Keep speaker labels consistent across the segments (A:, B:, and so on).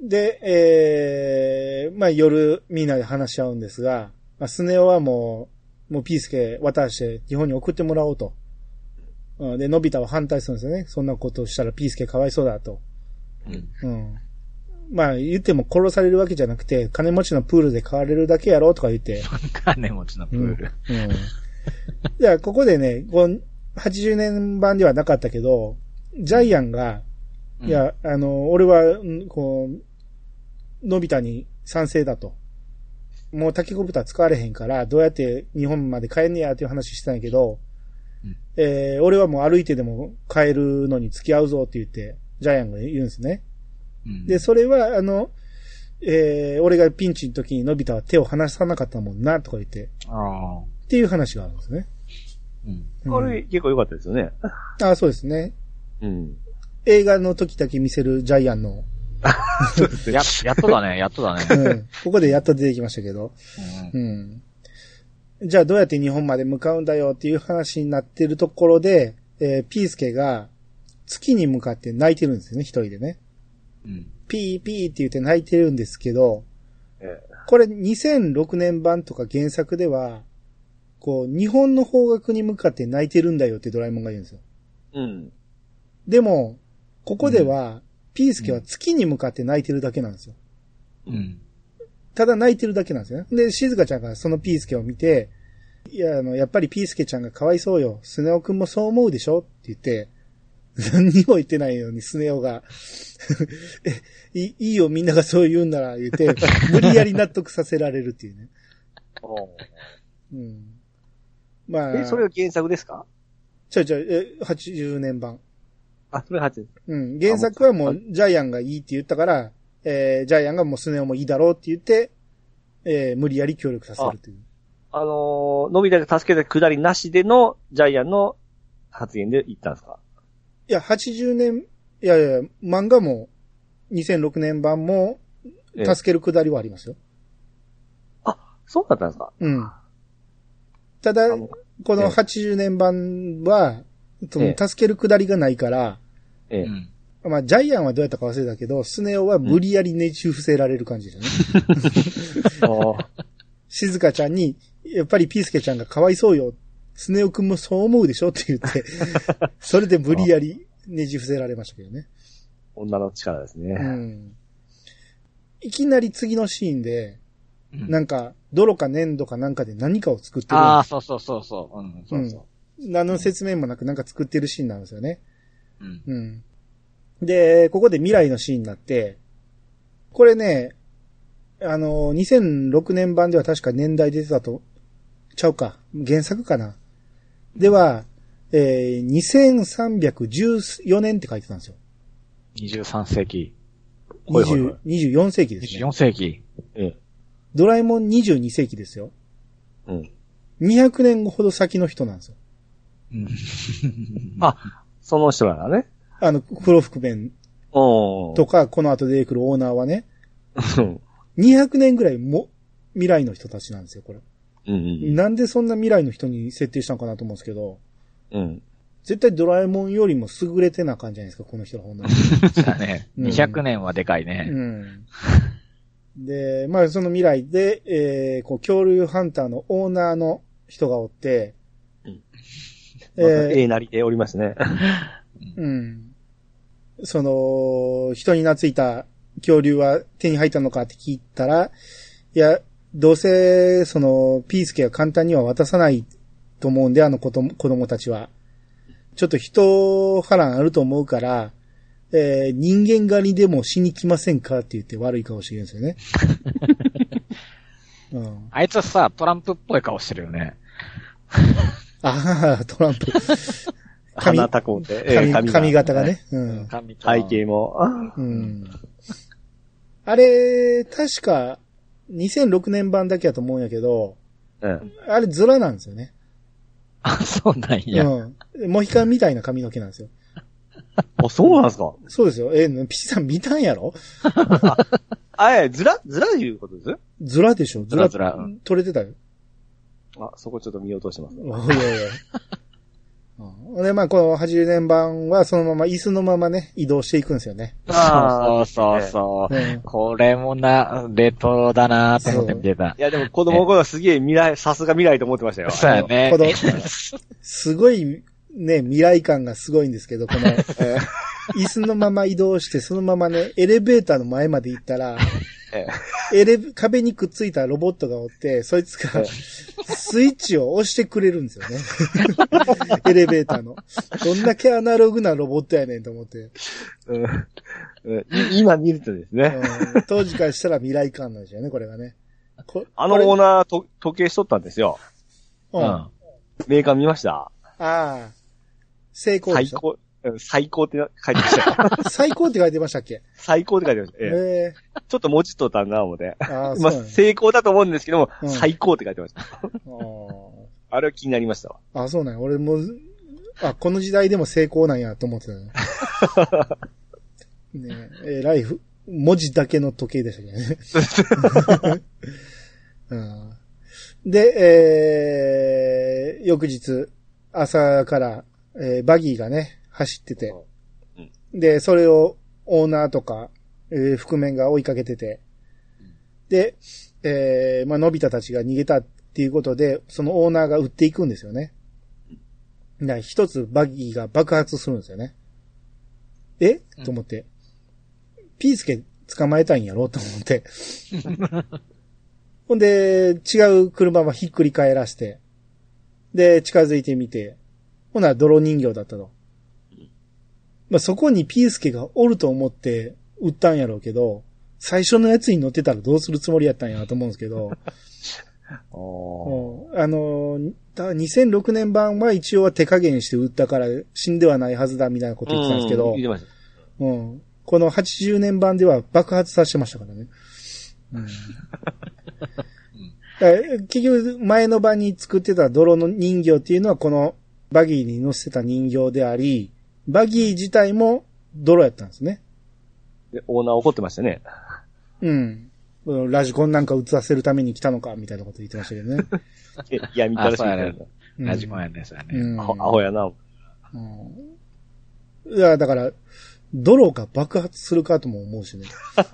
A: で、まあ夜みんなで話し合うんですが、まあ、スネ夫はもうピースケ渡して日本に送ってもらおうと。で、のび太は反対するんですよね。そんなことをしたらピースケかわいそうだと。まあ言っても殺されるわけじゃなくて、金持ちのプールで買われるだけやろうとか言って。
B: 金持ちのプール。
A: じゃあここでね、80年版ではなかったけど、ジャイアンが、いや、俺は、のび太に賛成だと。もうタケコプター使われへんから、どうやって日本まで帰んねやっていう話してたんやけど、俺はもう歩いてでも帰るのに付き合うぞって言って、ジャイアンが言うんですね。で、それは、俺がピンチの時にのび太は手を離さなかったもんな、とか言って、っていう話があるんですね。
C: これ結構良かったですよね。
A: そうですね。映画の時だけ見せるジャイアンの。
B: やっとだね。
A: ここでやっと出てきましたけど。じゃあどうやって日本まで向かうんだよっていう話になってるところで、ピースケが月に向かって泣いてるんですよね、一人でね。ピーピーって言って泣いてるんですけど、これ2006年版とか原作では、日本の方角に向かって泣いてるんだよってドラえもんが言うんですよ。でも、ここでは、ピースケは月に向かって泣いてるだけなんですよ。ただ泣いてるだけなんですよね。で、静香ちゃんがそのピースケを見て、いや、やっぱりピースケちゃんがかわいそうよ。スネ夫くんもそう思うでしょって言って、何にも言ってないのにスネ夫が、いいよ、みんながそう言うんなら言って、無理やり納得させられるっていうね。まあ。
C: それが原作ですか
A: ？80年版。
C: それ80。
A: 原作はもうジャイアンがいいって言ったから、ジャイアンがもうスネ夫もいいだろうって言って、無理やり協力させるという。
C: のび太が助けたくだりなしでのジャイアンの発言で言ったんですか？
A: いや、80年、いや、漫画も2006年版も助けるくだりはありますよ。
C: そうだったんですか？
A: ただ、この80年版は、助けるくだりがないから、まあ、ジャイアンはどうやったか忘れたけど、スネ夫は無理やりねじ伏せられる感じですよね。静香ちゃんに、やっぱりピースケちゃんがかわいそうよ。スネ夫くんもそう思うでしょって言って、それで無理やりねじ伏せられましたけどね。
C: 女の力ですね。
A: いきなり次のシーンで、なんか、泥か粘土かなんかで何かを作ってる。
B: そう。
A: 何の説明もなくなんか作ってるシーンなんですよね。で、ここで未来のシーンになって、これね、2006年版では確か年代出てたと、ちゃうか、原作かな。では、2314年って書いてたんですよ。
B: 23世紀。
A: 24世紀ですね。
B: 24世紀。
A: ドラえもん22世紀ですよ。200年ほど先の人なんですよ。
C: その人らがね。
A: 黒覆面とか、この後出てくるオーナーはね、200年ぐらい未来の人たちなんですよ、これ。なんでそんな未来の人に設定したのかなと思うんですけど、絶対ドラえもんよりも優れてな感じじゃないですか、この人はほんなら。
B: だね。200年はでかいね。
A: で、まあその未来で、恐竜ハンターのオーナーの人がおって、
C: なりでおりますね。
A: その、人に懐いた恐竜は手に入ったのかって聞いたら、いや、どうせ、ピースケは簡単には渡さないと思うんで、子供たちは。ちょっと人波乱あると思うから、人間狩りでもしに来ませんかって言って悪い顔してるんですよね。
B: あいつはさ、トランプっぽい顔してるよね。
A: トランプ。
C: 鼻たこうて。
A: 髪型がね。
C: 背景も。
A: あれ、確か、2006年版だけだと思うんやけど、あれズラなんですよね。
B: そうなんや。
A: モヒカンみたいな髪の毛なんですよ。
C: そうなんですか？
A: そうですよ。ピチさん見たんやろ？
C: ズラいうことです？
A: ズラでしょ？ズラ。取れてたよ。
C: そこちょっと見落としてます。
A: で、まあ、この80年版はそのまま椅子のままね、移動していくんですよね。
B: そうそうそう。これもレトロだなーって思って見てた。
C: いや、でも子供の頃はすげえさすが未来と思ってましたよ。
B: そうやね。
A: すごい、ね、未来感がすごいんですけど、この、椅子のまま移動して、そのままね、エレベーターの前まで行ったら、壁にくっついたロボットがおって、そいつが、スイッチを押してくれるんですよね。エレベーターの。どんだけアナログなロボットやねんと思って。
C: 今見るとですね、
A: 当時からしたら未来感なんですよね、これがね。
C: オーナー時計しとったんですよ。メーカー見ました？
A: ああ。成功でしょ？
C: 最高って書いてましたよ。
A: 最高って書いてましたっけ？
C: 最高って書いてました。ちょっと文字取ったな、思って。まあ、成功だと思うんですけども、最高って書いてました。あれは気になりましたわ。
A: あ、そうなんや。俺も、この時代でも成功なんやと思ってたね。ライフ、文字だけの時計でしたけどね。で、翌日、朝から、バギーがね、走ってて。で、それをオーナーとか、覆面が追いかけてて。で、まあ、のび太たちが逃げたっていうことで、そのオーナーが撃っていくんですよね。だから一つバギーが爆発するんですよね。と思って。ピースケ捕まえたいんやろと思って。ほんで、違う車はひっくり返らして。で、近づいてみて。ほな、泥人形だったと。まあ、そこにピースケがおると思って撃ったんやろうけど、最初のやつに乗ってたらどうするつもりやったんやと思うんですけど。2006年版は一応は手加減して撃ったから死んではないはずだみたいなこと言ってたんですけど、この80年版では爆発させてましたからね。結局前の版に作ってた泥の人形っていうのはこのバギーに乗せてた人形であり、バギー自体も泥やったんですね。
C: で、オーナー怒ってましたね。
A: ラジコンなんか映させるために来たのかみたいなこと言ってましたけどね。
C: いや、見たらしいね。
B: ラジコンやね、それね。
C: アホやな。
A: いや、だから、泥が爆発するかとも思うしね。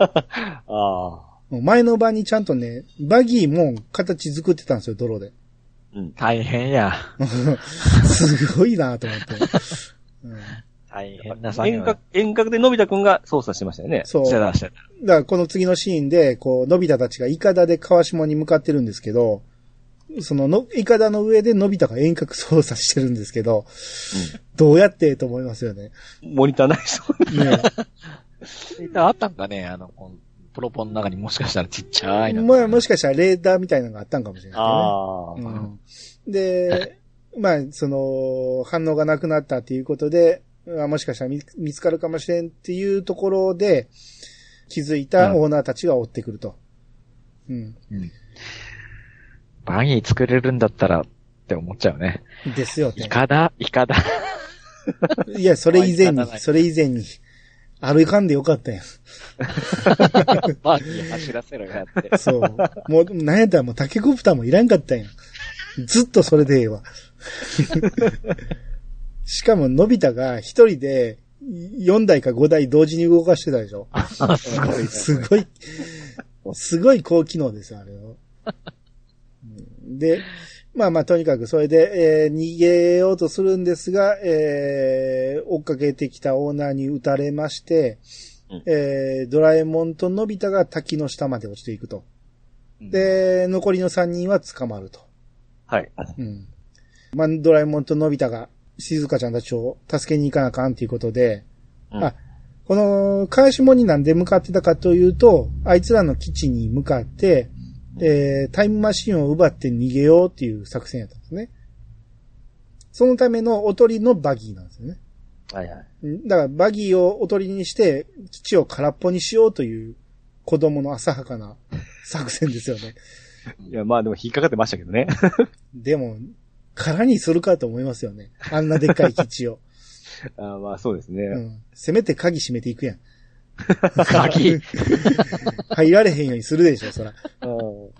A: 前の版にちゃんとね、バギーも形作ってたんですよ、泥で。
B: 大変や。
A: すごいなと思って。
B: 大変な作業。
C: 遠隔でのび太くんが操作してましたよね。
A: そう。だからこの次のシーンで、こう、のび太たちがイカダで川下に向かってるんですけど、そのイカダの上でのび太が遠隔操作してるんですけど、どうやってと思いますよね。
C: モニターないそうね。
B: モニターあったんかね、プロポンの中にもしかしたらちっちゃいの。
A: まあもしかしたらレーダーみたいなのがあったんかもしれないね。で、まあ、反応がなくなったっていうことで、もしかしたら見つかるかもしれんっていうところで、気づいたオーナーたちが追ってくると。
B: バギー作れるんだったらって思っちゃうね。
A: ですよね。
B: イカダ。
A: いや、それ以前に、歩かんでよかったやん。
B: バギー走らせろやって。
A: そう。もう、なんやったらもうタケコプターもいらんかったやん。ずっとそれでええわ。しかも、のび太が一人で4台か5台同時に動かしてたでしょ。すごい高機能ですよ、あれを。で、まあ、とにかくそれで、逃げようとするんですが、追っかけてきたオーナーに撃たれまして、ドラえもんとのび太が滝の下まで落ちていくと。で、残りの3人は捕まると。
C: はい。
A: まあ、ドラえもんとのび太が静香ちゃんたちを助けに行かなあかんということで、この川下になんで向かってたかというと、あいつらの基地に向かって、タイムマシンを奪って逃げようっていう作戦やったんですね。そのためのおとりのバギーなんですよね。
C: はいはい。
A: だからバギーをおとりにして基地を空っぽにしようという子供の浅はかな作戦ですよね。
C: いや、まあでも引っかかってましたけどね。
A: でも、空にするかと思いますよね。あんなでっかい基地を。
C: まあそうですね。
A: せめて鍵閉めていくやん。
B: 鍵
A: 入られへんようにするでしょ、そら。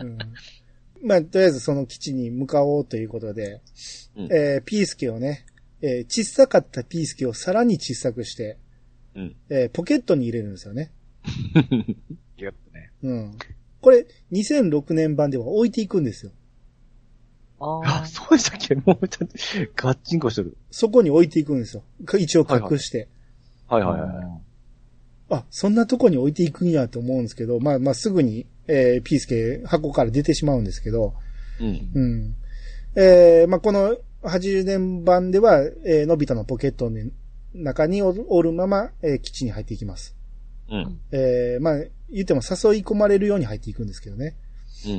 A: まあ、とりあえずその基地に向かおうということで、ピースケをね、 小さかったピースケをさらに小さくして、うん、ポケットに入れるんですよね。
B: ギュッとね。
A: うん。これ、2006年版では置いていくんですよ。
C: あ、そうでしたっけ？もうちょっと、ガッチンコしてる。
A: そこに置いていくんですよ。一応隠して。
C: はいはい。はいはいはい。
A: あ、そんなとこに置いていくんやと思うんですけど、まあすぐに、ピースケ箱から出てしまうんですけど、うん。うん。まあこの80年版では、のび太のポケットの中におるまま、基地に入っていきます。うん。まあ言っても誘い込まれるように入っていくんですけどね。うん。うん、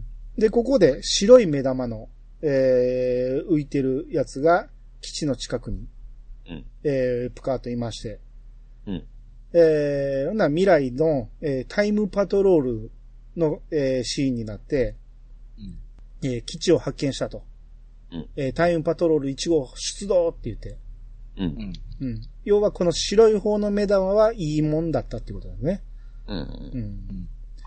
A: で、ここで白い目玉の、浮いてるやつが基地の近くに、うん。ぷかーっといまして、うん。未来の、タイムパトロールの、シーンになって、うん。基地を発見したと。うん。タイムパトロール1号出動って言って。うん。うん。要はこの白い方の目玉はいいもんだったってことだね。うん。うん。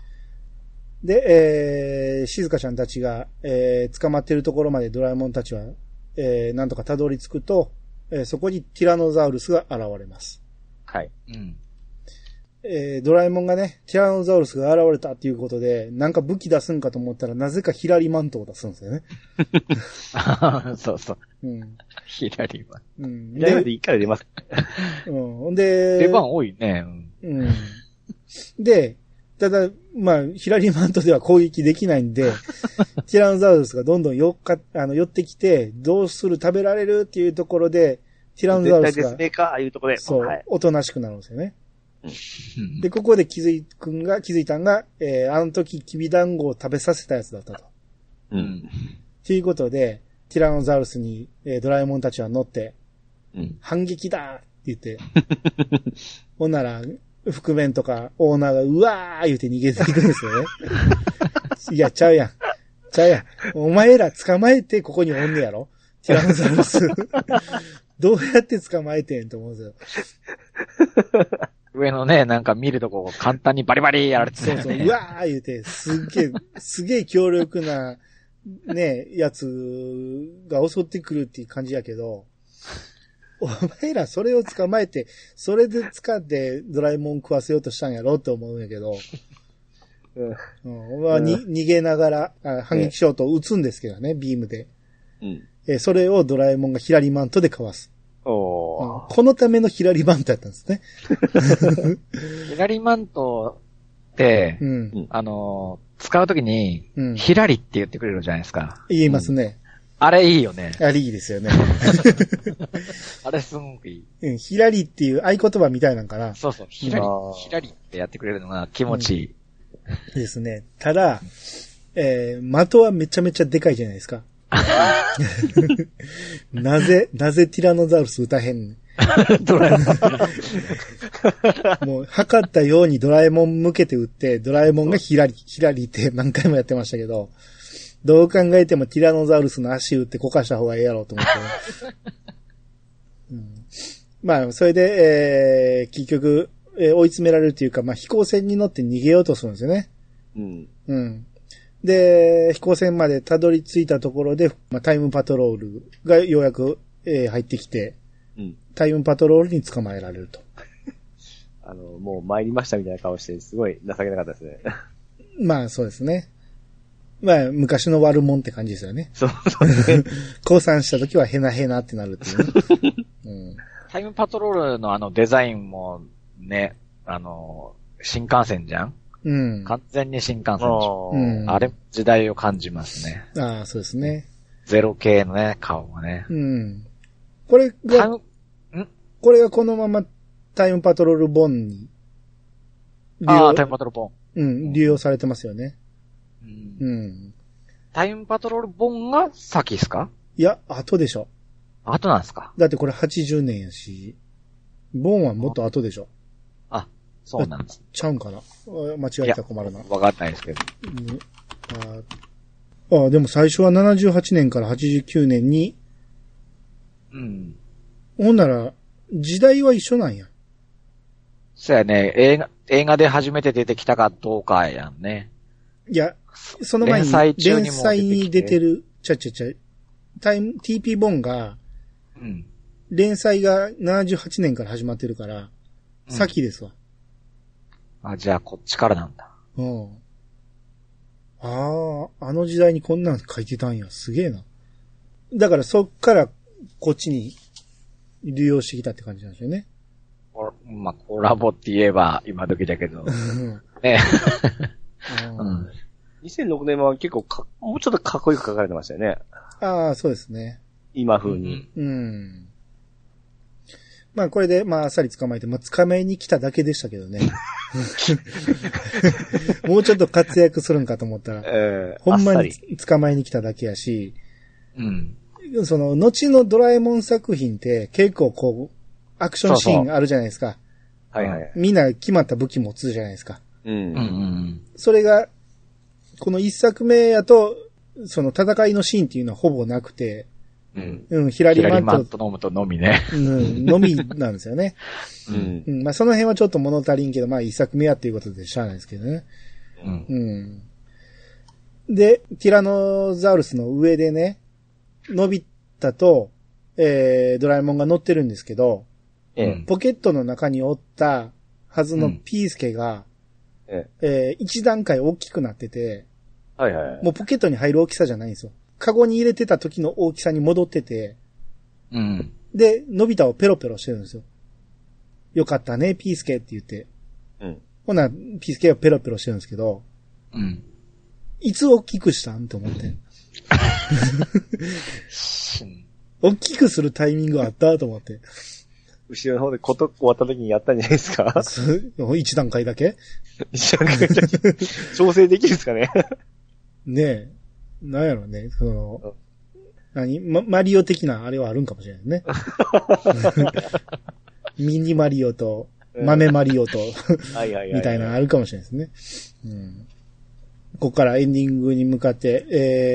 A: で、静香ちゃんたちが、捕まってるところまでドラえもんたちは、なんとかたどり着くと、そこにティラノザウルスが現れます。はい。うん。ドラえもんがね、ティラノザウルスが現れたっていうことで、なんか武器出すんかと思ったら、なぜかヒラリマントを出すんですよね。
B: そうそう。うん。ヒラリマント。
C: うん。ヒラリマント1回出ます。
A: うん。ほんで、
B: 出番多いね。
A: うん。で、ただ、まあ、ヒラリマントでは攻撃できないんで、ティラノザウルスがどんどん寄ってきて、どうする食べられるっていうところで、ティラノザウルスが、
C: 絶対ですねか、いうところで。
A: そう、はい、おとなしくなるんですよね。で、ここで気づいたんが、あの時、きび団子を食べさせたやつだったと。うん。ということで、ティラノザウルスに、ドラえもんたちは乗って、うん、反撃だって言って、ほんなら、覆面とかオーナーがうわー言って逃げていくんですよね。いや、ちゃうやん。お前ら捕まえてここにおんねやろ？ティラノザウルス。どうやって捕まえてんと思うんですよ。
B: 上のね、なんか見るとこ簡単にバリバリやられて
A: る、ね。そうそう、うわー言うて、すげえ強力な、ね、やつが襲ってくるっていう感じやけど、お前らそれを捕まえて、それで使ってドラえもん食わせようとしたんやろって思うんやけど、逃げながら反撃しようと撃つんですけどね、ビームで。うん、それをドラえもんがヒラリマントでかわす。このためのヒラリマントやったんですね。
B: ヒラリマントって、うん、使うときに、うん、ヒラリって言ってくれるじゃないですか。
A: 言いますね。
B: あれいいよね。
A: あれいいですよね。
B: あれすごくいい。
A: うん、ヒラリっていう合言葉みたいなんかな。
B: そうそう、ヒラリってやってくれるのが気持ちいい。
A: うん、ですね。ただ、的はめちゃめちゃでかいじゃないですか。なぜティラノザウルス撃たへんねん。ドラえもん。もう、測ったようにドラえもん向けて撃って、ドラえもんがヒラリって何回もやってましたけど、どう考えてもティラノザウルスの足打ってこかした方がええやろうと思って、うん。まあ、それで、結局、追い詰められるというか、まあ、飛行船に乗って逃げようとするんですよね。うん。うん。で、飛行船までたどり着いたところで、まあ、タイムパトロールがようやく、入ってきて、うん、タイムパトロールに捕まえられると。
C: もう参りましたみたいな顔して、すごい情けなかったですね。
A: まあ、そうですね。まあ、昔の悪者って感じですよね。
C: そうね。
A: 降参した時はヘナヘナってなるっていうね。
B: うん、タイムパトロールのデザインもね、新幹線じゃん？うん。完全に新幹線じゃん。うん。あれ、時代を感じますね。
A: ああ、そうですね。
B: ゼロ系のね、顔がね。
A: うん。これがこのままタイムパトロール本に
B: タイムパトロール本。
A: うん、利用されてますよね。
B: うん。タイムパトロール本が先ですか？
A: いや、後でしょ。
B: 後なんですか？
A: だってこれ80年やし、本はもっと後でしょ。
B: あ、そうなんです。
A: ちゃうんかな？間違えたら困るな。
B: わかんないですけど。
A: うん、でも最初は78年から89年に、うん。ほんなら、時代は一緒なんや。
B: そうやね。映画で初めて出てきたかどうかやんね。
A: いや、その前に、連載に出てる、TP 本が、うん。 連載が78年から始まってるから、先ですわ。
B: じゃあこっちからなんだ。
A: うん。あの時代にこんなん書いてたんや。すげえな。だからそっからこっちに流用してきたって感じなんですよね。
B: まあ、コラボって言えば今時だけど。ね
C: 2006年は結構もうちょっとかっこよく書かれてましたよね。
A: ああ、そうですね。
C: 今風に。
A: まあこれで、まああっさり捕まえて、まあ捕まえに来ただけでしたけどね。もうちょっと活躍するんかと思ったら、ほんまに捕まえに来ただけやし、その、後のドラえもん作品って結構こう、アクションシーンあるじゃないですか。
C: はいはい。
A: みんな決まった武器持つじゃないですか。それが、この一作目やと、その戦いのシーンっていうのはほぼなくて、ヒラリマント
B: 飲むとのみね。
A: のみなんですよね。まあその辺はちょっと物足りんけど、まあ一作目やっていうことでしゃあないですけどね。で、ティラノザウルスの上でね、のび太と、ドラえもんが乗ってるんですけど、ポケットの中におったはずのピースケが、一段階大きくなってて、もうポケットに入る大きさじゃないんですよ。カゴに入れてた時の大きさに戻ってて、で、のび太をペロペロしてるんですよ。よかったね、ピースケって言って。ほな、ピースケがペロペロしてるんですけど、いつ大きくしたんって思って。大きくするタイミングあったと思って。
C: 後ろの方でこと終わった時にやったんじゃないですか？
A: 一段階だけ
C: 一段階だけ調整できるんですかね？
A: ねえ。なんやろね、その、マリオ的なあれはあるんかもしれないね。ミニマリオと、豆マリオと、みたいなのあるかもしれないですね。ここからエンディングに向かって、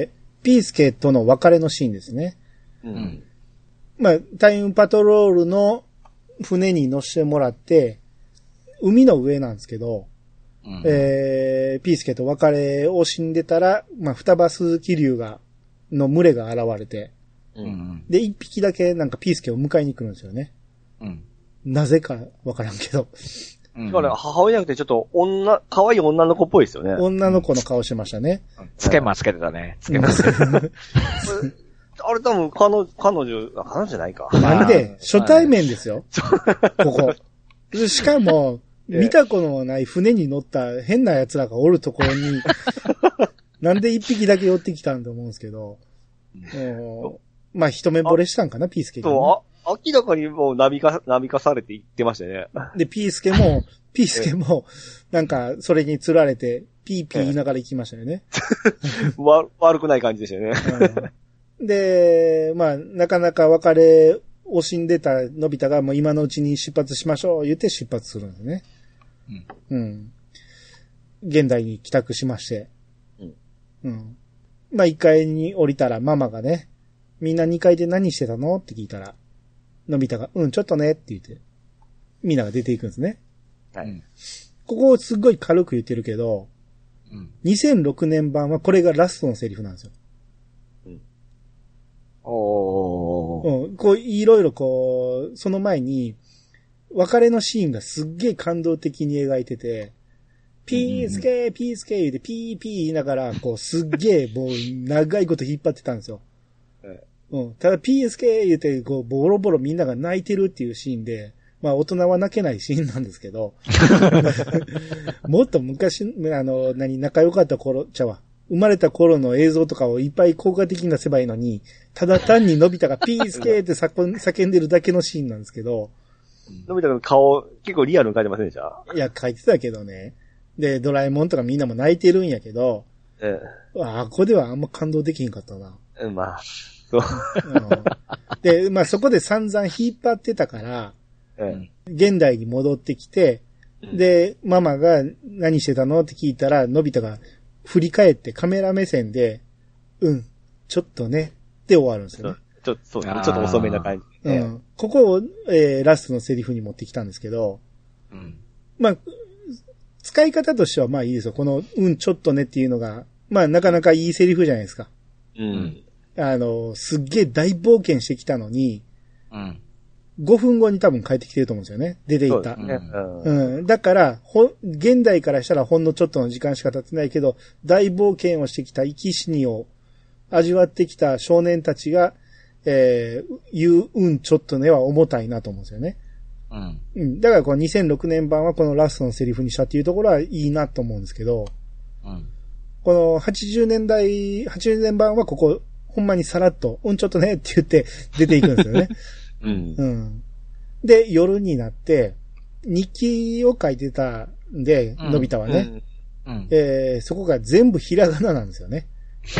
A: ピースケとの別れのシーンですね。まあ、タイムパトロールの船に乗せてもらって、海の上なんですけど、ピースケと別れを死んでたら、まあ、双葉鈴木竜の群れが現れて、で、一匹だけなんかピースケを迎えに来るんですよね。なぜかわからんけど。
C: だから母親じゃなくてちょっと可愛い女の子っぽいですよね。
A: 女の子の顔してましたね。
B: つけまつけてたね。つけまつけてた。
C: あれ多分彼女じゃないか。
A: なんで、初対面ですよ。ここ。しかも、見たことのない船に乗った変な奴らがおるところに、なんで一匹だけ寄ってきたんと思うんですけど、まあ一目惚れしたんかな、ピースケが、ね。
C: 明らかにもうナビ化されて言ってましたね。
A: で、ピースケも、なんか、それに釣られて、ピーピー言いながら行きましたよね。
C: 悪くない感じでしたよね。
A: で、まあ、なかなか別れを死んでたのび太がもう今のうちに出発しましょう言って出発するんですね。現代に帰宅しまして。まあ、1階に降りたらママがね、みんな2階で何してたのって聞いたら、のび太が、ちょっとねって言って、みんなが出ていくんですね。ここをすっごい軽く言ってるけど、2006年版はこれがラストのセリフなんですよ。こう、いろいろこう、その前に、別れのシーンがすっげえ感動的に描いてて、ピースケー、ピースケー言うて、ピーピー言いながら、こう、すっげえ、もう、長いこと引っ張ってたんですよ。ただ、ピースケー言うて、こう、ボロボロみんなが泣いてるっていうシーンで、まあ、大人は泣けないシーンなんですけど、もっと昔、仲良かった頃、生まれた頃の映像とかをいっぱい効果的に出せばいいのに、ただ単にのび太がピースケーって叫んでるだけのシーンなんですけど、
C: のび太の顔、結構リアルに描いてませんでした？
A: いや、描いてたけどね。で、ドラえもんとかみんなも泣いてるんやけど、ここではあんま感動できへんかったな。
C: まあ、そう。
A: で、まあそこで散々引っ張ってたから、現代に戻ってきて、で、ママが何してたのって聞いたら、のび太が振り返ってカメラ目線で、ちょっとね、って終わるんですよね。
C: ちょっと遅めな感じ。
A: ここを、ラストのセリフに持ってきたんですけど、まあ、使い方としてはまあいいですよ。この、ちょっとねっていうのが、まあなかなかいいセリフじゃないですか。すっげえ大冒険してきたのに、 5分後に多分帰ってきてると思うんですよね。出ていった。だから、現代からしたらほんのちょっとの時間しか経ってないけど、大冒険をしてきた生き死にを味わってきた少年たちが、言うちょっとねは重たいなと思うんですよね。だからこの2006年版はこのラストのセリフにしたっていうところはいいなと思うんですけど、この80年版はここ、ほんまにさらっと、ちょっとねって言って出ていくんですよね。で、夜になって、日記を書いてたんで、のび太はね、そこが全部ひらがななんですよね。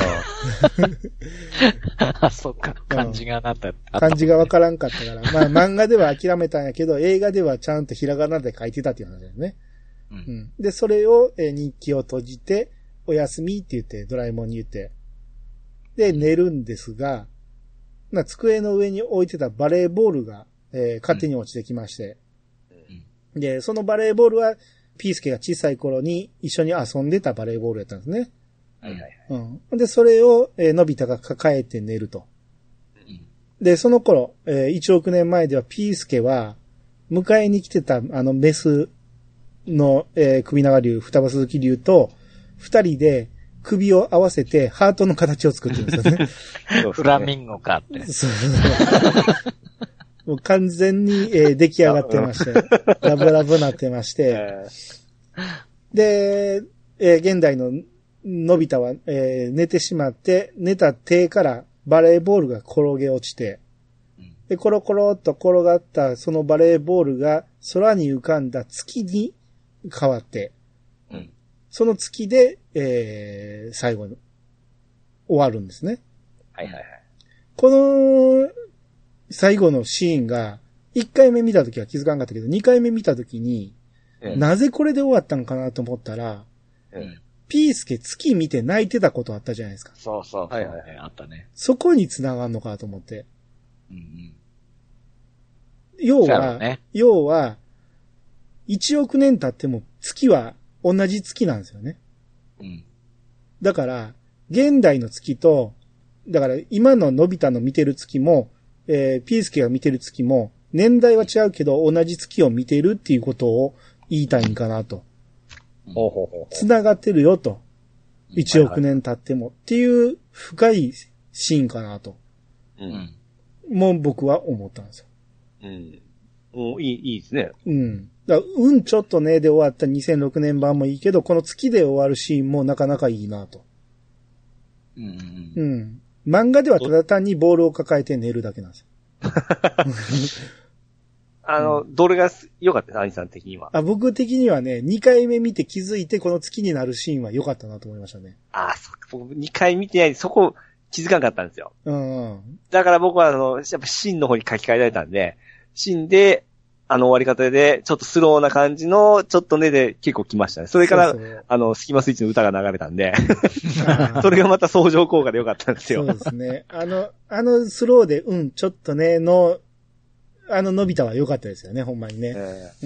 B: そっか、漢字がなった。
A: 漢字がわからんかったから、まあ漫画では諦めたんやけど、映画ではちゃんとひらがなで書いてたっていう話だよね。で、それを、日記を閉じて、おやすみって言って、ドラえもんに言って、で、寝るんですが、机の上に置いてたバレーボールが、勝手に落ちてきまして、で、そのバレーボールは、ピースケが小さい頃に一緒に遊んでたバレーボールやったんですね。で、それを、のび太が抱えて寝ると。で、その頃、1億年前ではピースケは、迎えに来てたメスの、首長竜、双葉鈴木竜と、二人で首を合わせてハートの形を作ってるんですよね。
B: フラミンゴかって。
A: もう完全に、出来上がってまして、ラブラブなってまして、で、現代ののび太は、寝てしまって、寝た手からバレーボールが転げ落ちて、で、コロコロっと転がったそのバレーボールが空に浮かんだ月に変わって、その月で、最後に終わるんですね。この最後のシーンが、1回目見たときは気づかなかったけど、2回目見たときに、なぜこれで終わったんかなと思ったら、ピースケ月見て泣いてたことあったじゃないですか。
B: そう。あったね。
A: そこに繋がんのかと思って。要は、1億年経っても月は同じ月なんですよね。だから、現代の月と、だから今ののび太の見てる月も、ピースケが見てる月も、年代は違うけど同じ月を見てるっていうことを言いたいんかなと。繋がってるよと。1億年経ってもっていう深いシーンかなと。もう僕は思ったんですよ。
C: いいですね。
A: だからちょっとねで終わった2006年版もいいけど、この月で終わるシーンもなかなかいいなと。漫画ではただ単にボールを抱えて寝るだけなんですよ。
C: どれが良かった兄さん的には。
A: 僕的にはね、2回目見て気づいてこの月になるシーンは良かったなと思いましたね。
C: そっか。僕2回見てない、そこ気づかなかったんですよ。だから僕はやっぱシーンの方に書き換えられたんで、シーンで、終わり方で、ちょっとスローな感じの、ちょっとねで結構来ましたね。それから、スキマスイッチの歌が流れたんで、それがまた相乗効果で良かったんですよ。
A: そうですね。スローで、ちょっとねの、のび太は良かったですよね、ほんまにね。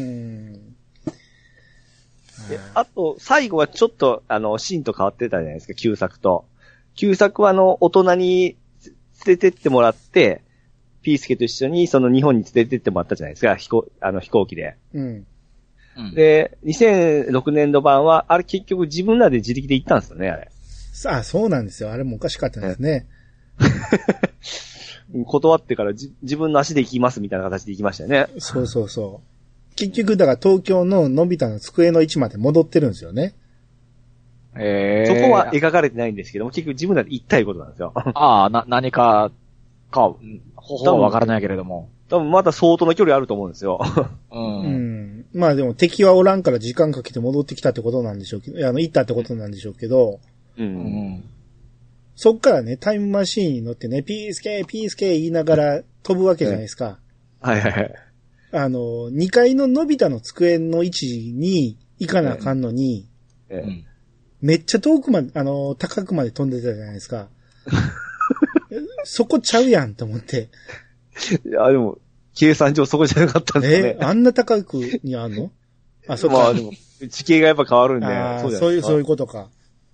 C: あと、最後はちょっと、シーンと変わってたじゃないですか、旧作と。旧作は大人に連れてってもらって、ピースケと一緒にその日本に連れてってもらったじゃないですか、飛行機で。で、2006年度版は、あれ結局自分らで自力で行ったんですよね、あれ。
A: そうなんですよ。あれもおかしかったですね。
C: 断ってから自分の足で行きますみたいな形で行きましたよね。
A: そう。結局、だから東京ののび太の机の位置まで戻ってるんですよね。
C: そこは描かれてないんですけども、結局自分らで行ったいうことなんですよ。
B: 何か、方法はわからないけれども。
C: 多分まだ相当な距離あると思うんですよ。
A: まあでも敵はおらんから時間かけて戻ってきたってことなんでしょうけど、行ったってことなんでしょうけど、そっからね、タイムマシーンに乗ってね、ピースケ言いながら飛ぶわけじゃないですか。2階ののび太の机の位置に行かなあかんのに、めっちゃ遠くまで、高くまで飛んでたじゃないですか。そこちゃうやんと思って。
C: いや、でも、計算上そこじゃなかったんですね。
A: あんな高くにあんの？そっか。
C: でも、地形がやっぱ変わるんで、
A: そういうことか。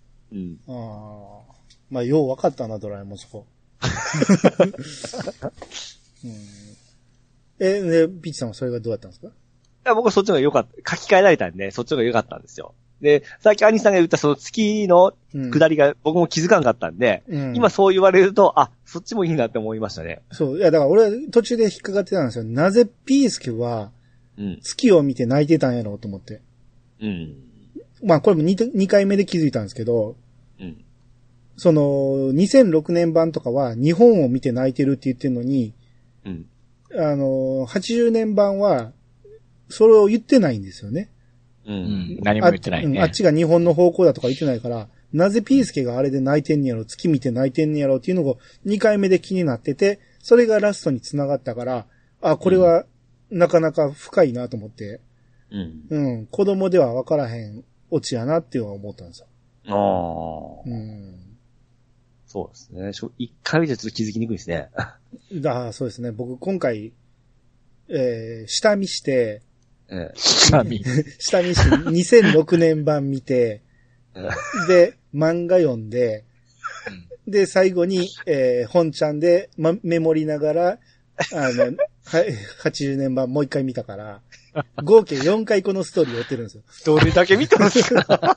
A: よう分かったな、ドラえもんそこ。 で、ピッチさんはそれがどうだったんですか？
C: いや、僕はそっちの方が良かった。書き換えられたんで、そっちの方が良かったんですよ。で、さっき兄さんが言ったその月の下りが僕も気づかなかったんで、今そう言われると、あ、そっちもいいなって思いましたね。
A: そう。いや、だから俺途中で引っかかってたんですよ。なぜピースケは、月を見て泣いてたんやろうと思って。うん。まあこれも 2回目で気づいたんですけど、うん。その、2006年版とかは日本を見て泣いてるって言ってるのに、うん。80年版は、それを言ってないんですよね。
B: うん。何も言ってないね。
A: あっちが日本の方向だとか言ってないから、なぜピースケがあれで泣いてんねやろ、月見て泣いてんねやろっていうのが2回目で気になってて、それがラストに繋がったから、あ、これはなかなか深いなと思って、うん。うん。子供では分からへんオチやなっていうのは思ったんですよ。ああ。うん。
C: そうですね。1回目じゃちょっと気づきにくいですね。
A: そうですね。僕今回、下見して、
B: 下見
A: 下見して2006年版見て、で、漫画読んで、で、最後に、本ちゃんで、メモりながら、80年版もう一回見たから、合計4回このストーリーを追ってるんですよ。
C: どれだけ見たんですか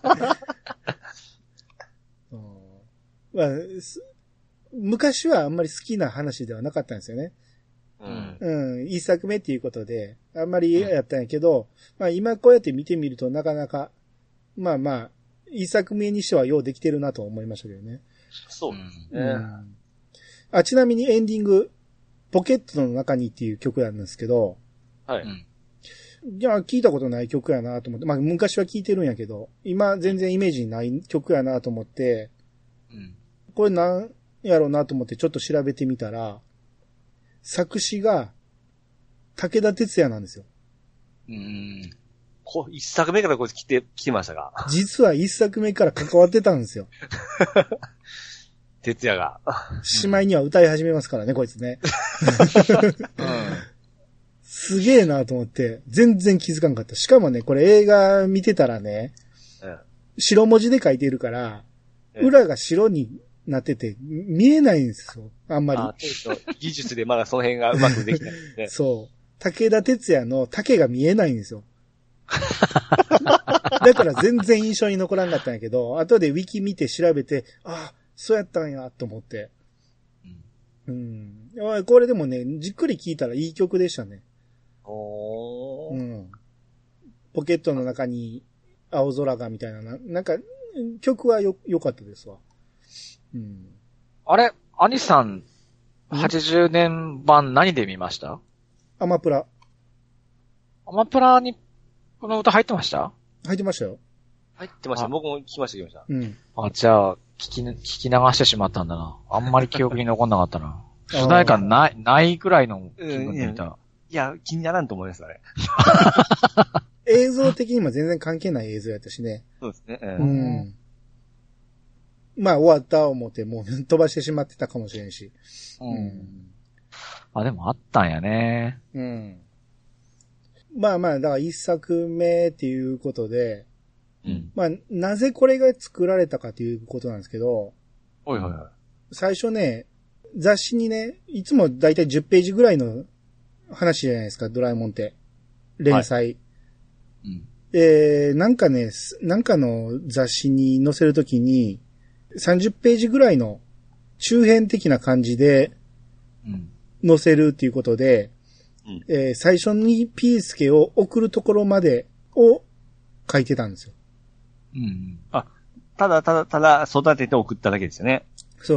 A: まあ、昔はあんまり好きな話ではなかったんですよね。うん。一作目っていうことで、あんまりやったんやけど、まあ今こうやって見てみるとなかなか、まあまあ、一作目にしてはようできてるなと思いましたけどね。
C: そうです
A: ね。ちなみにエンディング、ポケットの中にっていう曲なんですけど、はい。いや、聞いたことない曲やなと思って、まあ昔は聞いてるんやけど、今全然イメージない曲やなと思って、これなんやろうなと思ってちょっと調べてみたら、作詞が武田鉄矢なんですよ。
C: 一作目からこいつ来てましたが。
A: 実は一作目から関わってたんですよ。
C: 鉄矢が。
A: しまいには歌い始めますからね、こいつね。すげえなと思って、全然気づかんかった。しかもね、これ映画見てたらね、白文字で書いてるから、裏が白になってて、見えないんですよ。あんまり。
C: 技術でまだその辺がうまくできない、ね。
A: そう。武田鉄矢の竹が見えないんですよ。だから全然印象に残らんかったんやけど、後でウィキ見て調べて、あ、そうやったんや、と思って。これでもね、じっくり聴いたらいい曲でしたね。ポケットの中に青空がみたいな、なんか、曲は良かったですわ。
B: あれ、兄さん、80年版何で見ました？
A: アマプラ。
B: アマプラに、この歌入ってました？
A: 入ってましたよ。
C: 入ってました。僕も聞きました。
B: じゃあ、聞き流してしまったんだな。あんまり記憶に残んなかったな。主題歌ないくらいの気分で見た。
C: いや、気にならんと思います、あれ。
A: 映像的にも全然関係ない映像やったしね。
C: そうですね。
A: まあ終わった思ってもう飛ばしてしまってたかもしれんし。
B: でもあったんやね。
A: まあまあ、だから一作目っていうことで、まあ、なぜこれが作られたかということなんですけど、最初ね、雑誌にね、いつもだいたい10ページぐらいの話じゃないですか、ドラえもんって。連載。なんかね、なんかの雑誌に載せるときに、30ページぐらいの中編的な感じで載せるっていうことで、最初にピースケを送るところまでを書いてたんですよ。
C: ただ育てて送っただけですよね。
A: そう。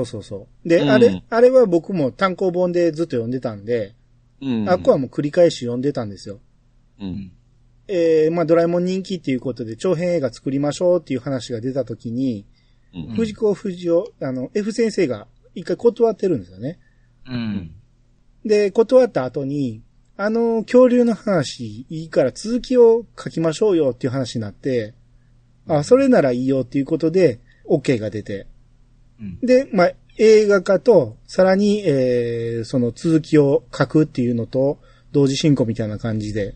A: で、あれは僕も単行本でずっと読んでたんで、あっこはもう繰り返し読んでたんですよ。まあドラえもん人気っていうことで長編映画作りましょうっていう話が出たときに、藤子不二雄、F 先生が一回断ってるんですよね。で、断った後に、恐竜の話いいから続きを書きましょうよっていう話になって、それならいいよっていうことで、OK が出て。で、まあ、映画化と、さらに、その続きを書くっていうのと、同時進行みたいな感じで。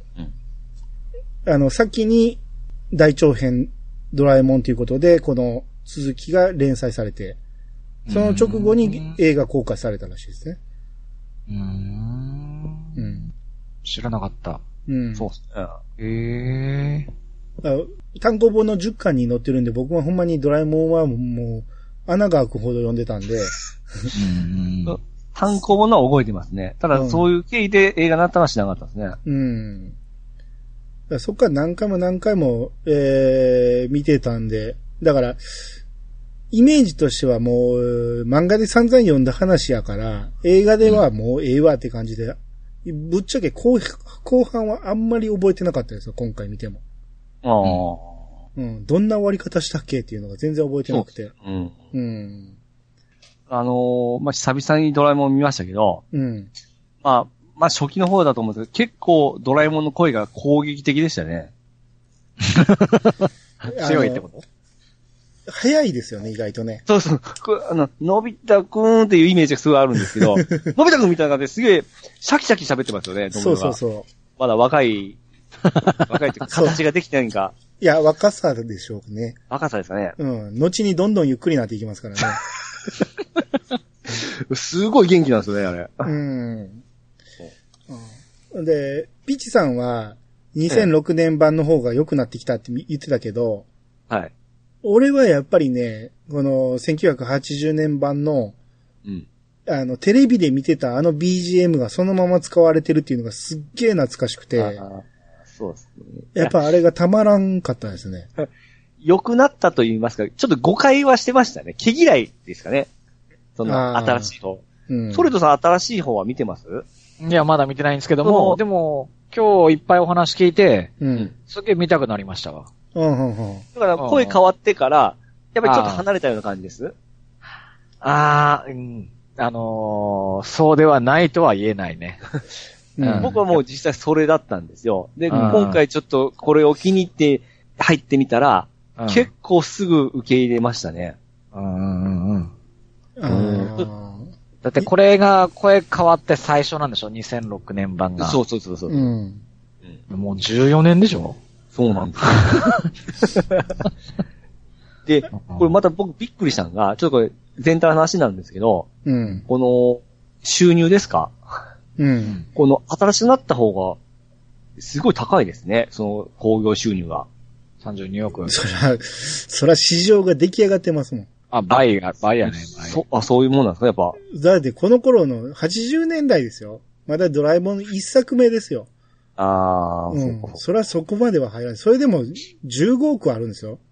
A: 先に大長編ドラえもんということで、この続きが連載されて、その直後に映画公開されたらしいですね。
B: 知らなかった。
A: うん。
C: そうっすね。
A: 単行本の10巻に載ってるんで、僕はほんまにドラえもんはもう、穴が開くほど読んでたんで。
C: 単行本のは覚えてますね。ただ、そういう経緯で映画になったのは知らなかったですね。
A: うん。そっから何回も、見てたんで、だから、イメージとしてはもう、漫画で散々読んだ話やから、映画ではもうええわって感じで、ぶっちゃけ後半はあんまり覚えてなかったですよ、今回見ても。うん。どんな終わり方したっけっていうのが全然覚えてなくて。
C: うん。
A: うん。
C: 久々にドラえもん見ましたけど、
A: うん。
C: まあ初期の方だと思うんですけど、結構ドラえもんの声が攻撃的でしたね。
B: 強いってこと？
A: 早いですよね、意外とね。
C: そうそう。のび太くんっていうイメージがすごいあるんですけど、のび太くんみたいな感じですげえ、シャキシャキ喋ってますよね、
A: そう。
C: まだ若いっていうか、形ができてないんか。
A: いや、若さでしょうね。
C: 若さですかね。
A: うん。後にどんどんゆっくりなっていきますからね。
C: すごい元気なんですよね、あれ。
A: で、ピッチさんは、2006年版の方が良くなってきたって言ってたけど、
C: はい。
A: 俺はやっぱりね、この1980年版の、テレビで見てたあの BGM がそのまま使われてるっていうのがすっげえ懐かしくて、
C: そうですね。
A: やっぱあれがたまらんかったんですね。
C: 良くなったと言いますか、ちょっと誤解はしてましたね。毛嫌いですかね。その、新しい方。ソルトさん新しい方は見てます？
B: いや、まだ見てないんですけども、でも、今日いっぱいお話聞いて、すげえ見たくなりましたわ。
C: だから声変わってから、やっぱりちょっと離れたような感じです？
B: そうではないとは言えないね。
C: 僕はもう実際それだったんですよ。で、今回ちょっとこれを気に入って入ってみたら、結構すぐ受け入れましたね。
B: だってこれが声変わって最初なんでしょ ?2006 年版が。
C: そう。
B: もう14年でしょ？
C: そうなんです。で、これまた僕びっくりしたのが、ちょっとこれ全体の話なんですけど、この収入ですか？この新しくなった方が、すごい高いですね。その興行収入が。
B: 32億。
A: そら市場が出来上がってますもん。
B: 倍やね。
C: そういうもんなんですか、やっぱ。
A: だってこの頃の80年代ですよ。まだドラえもん一作目ですよ。そらそこまでは早い。それでも15億あるんですよ。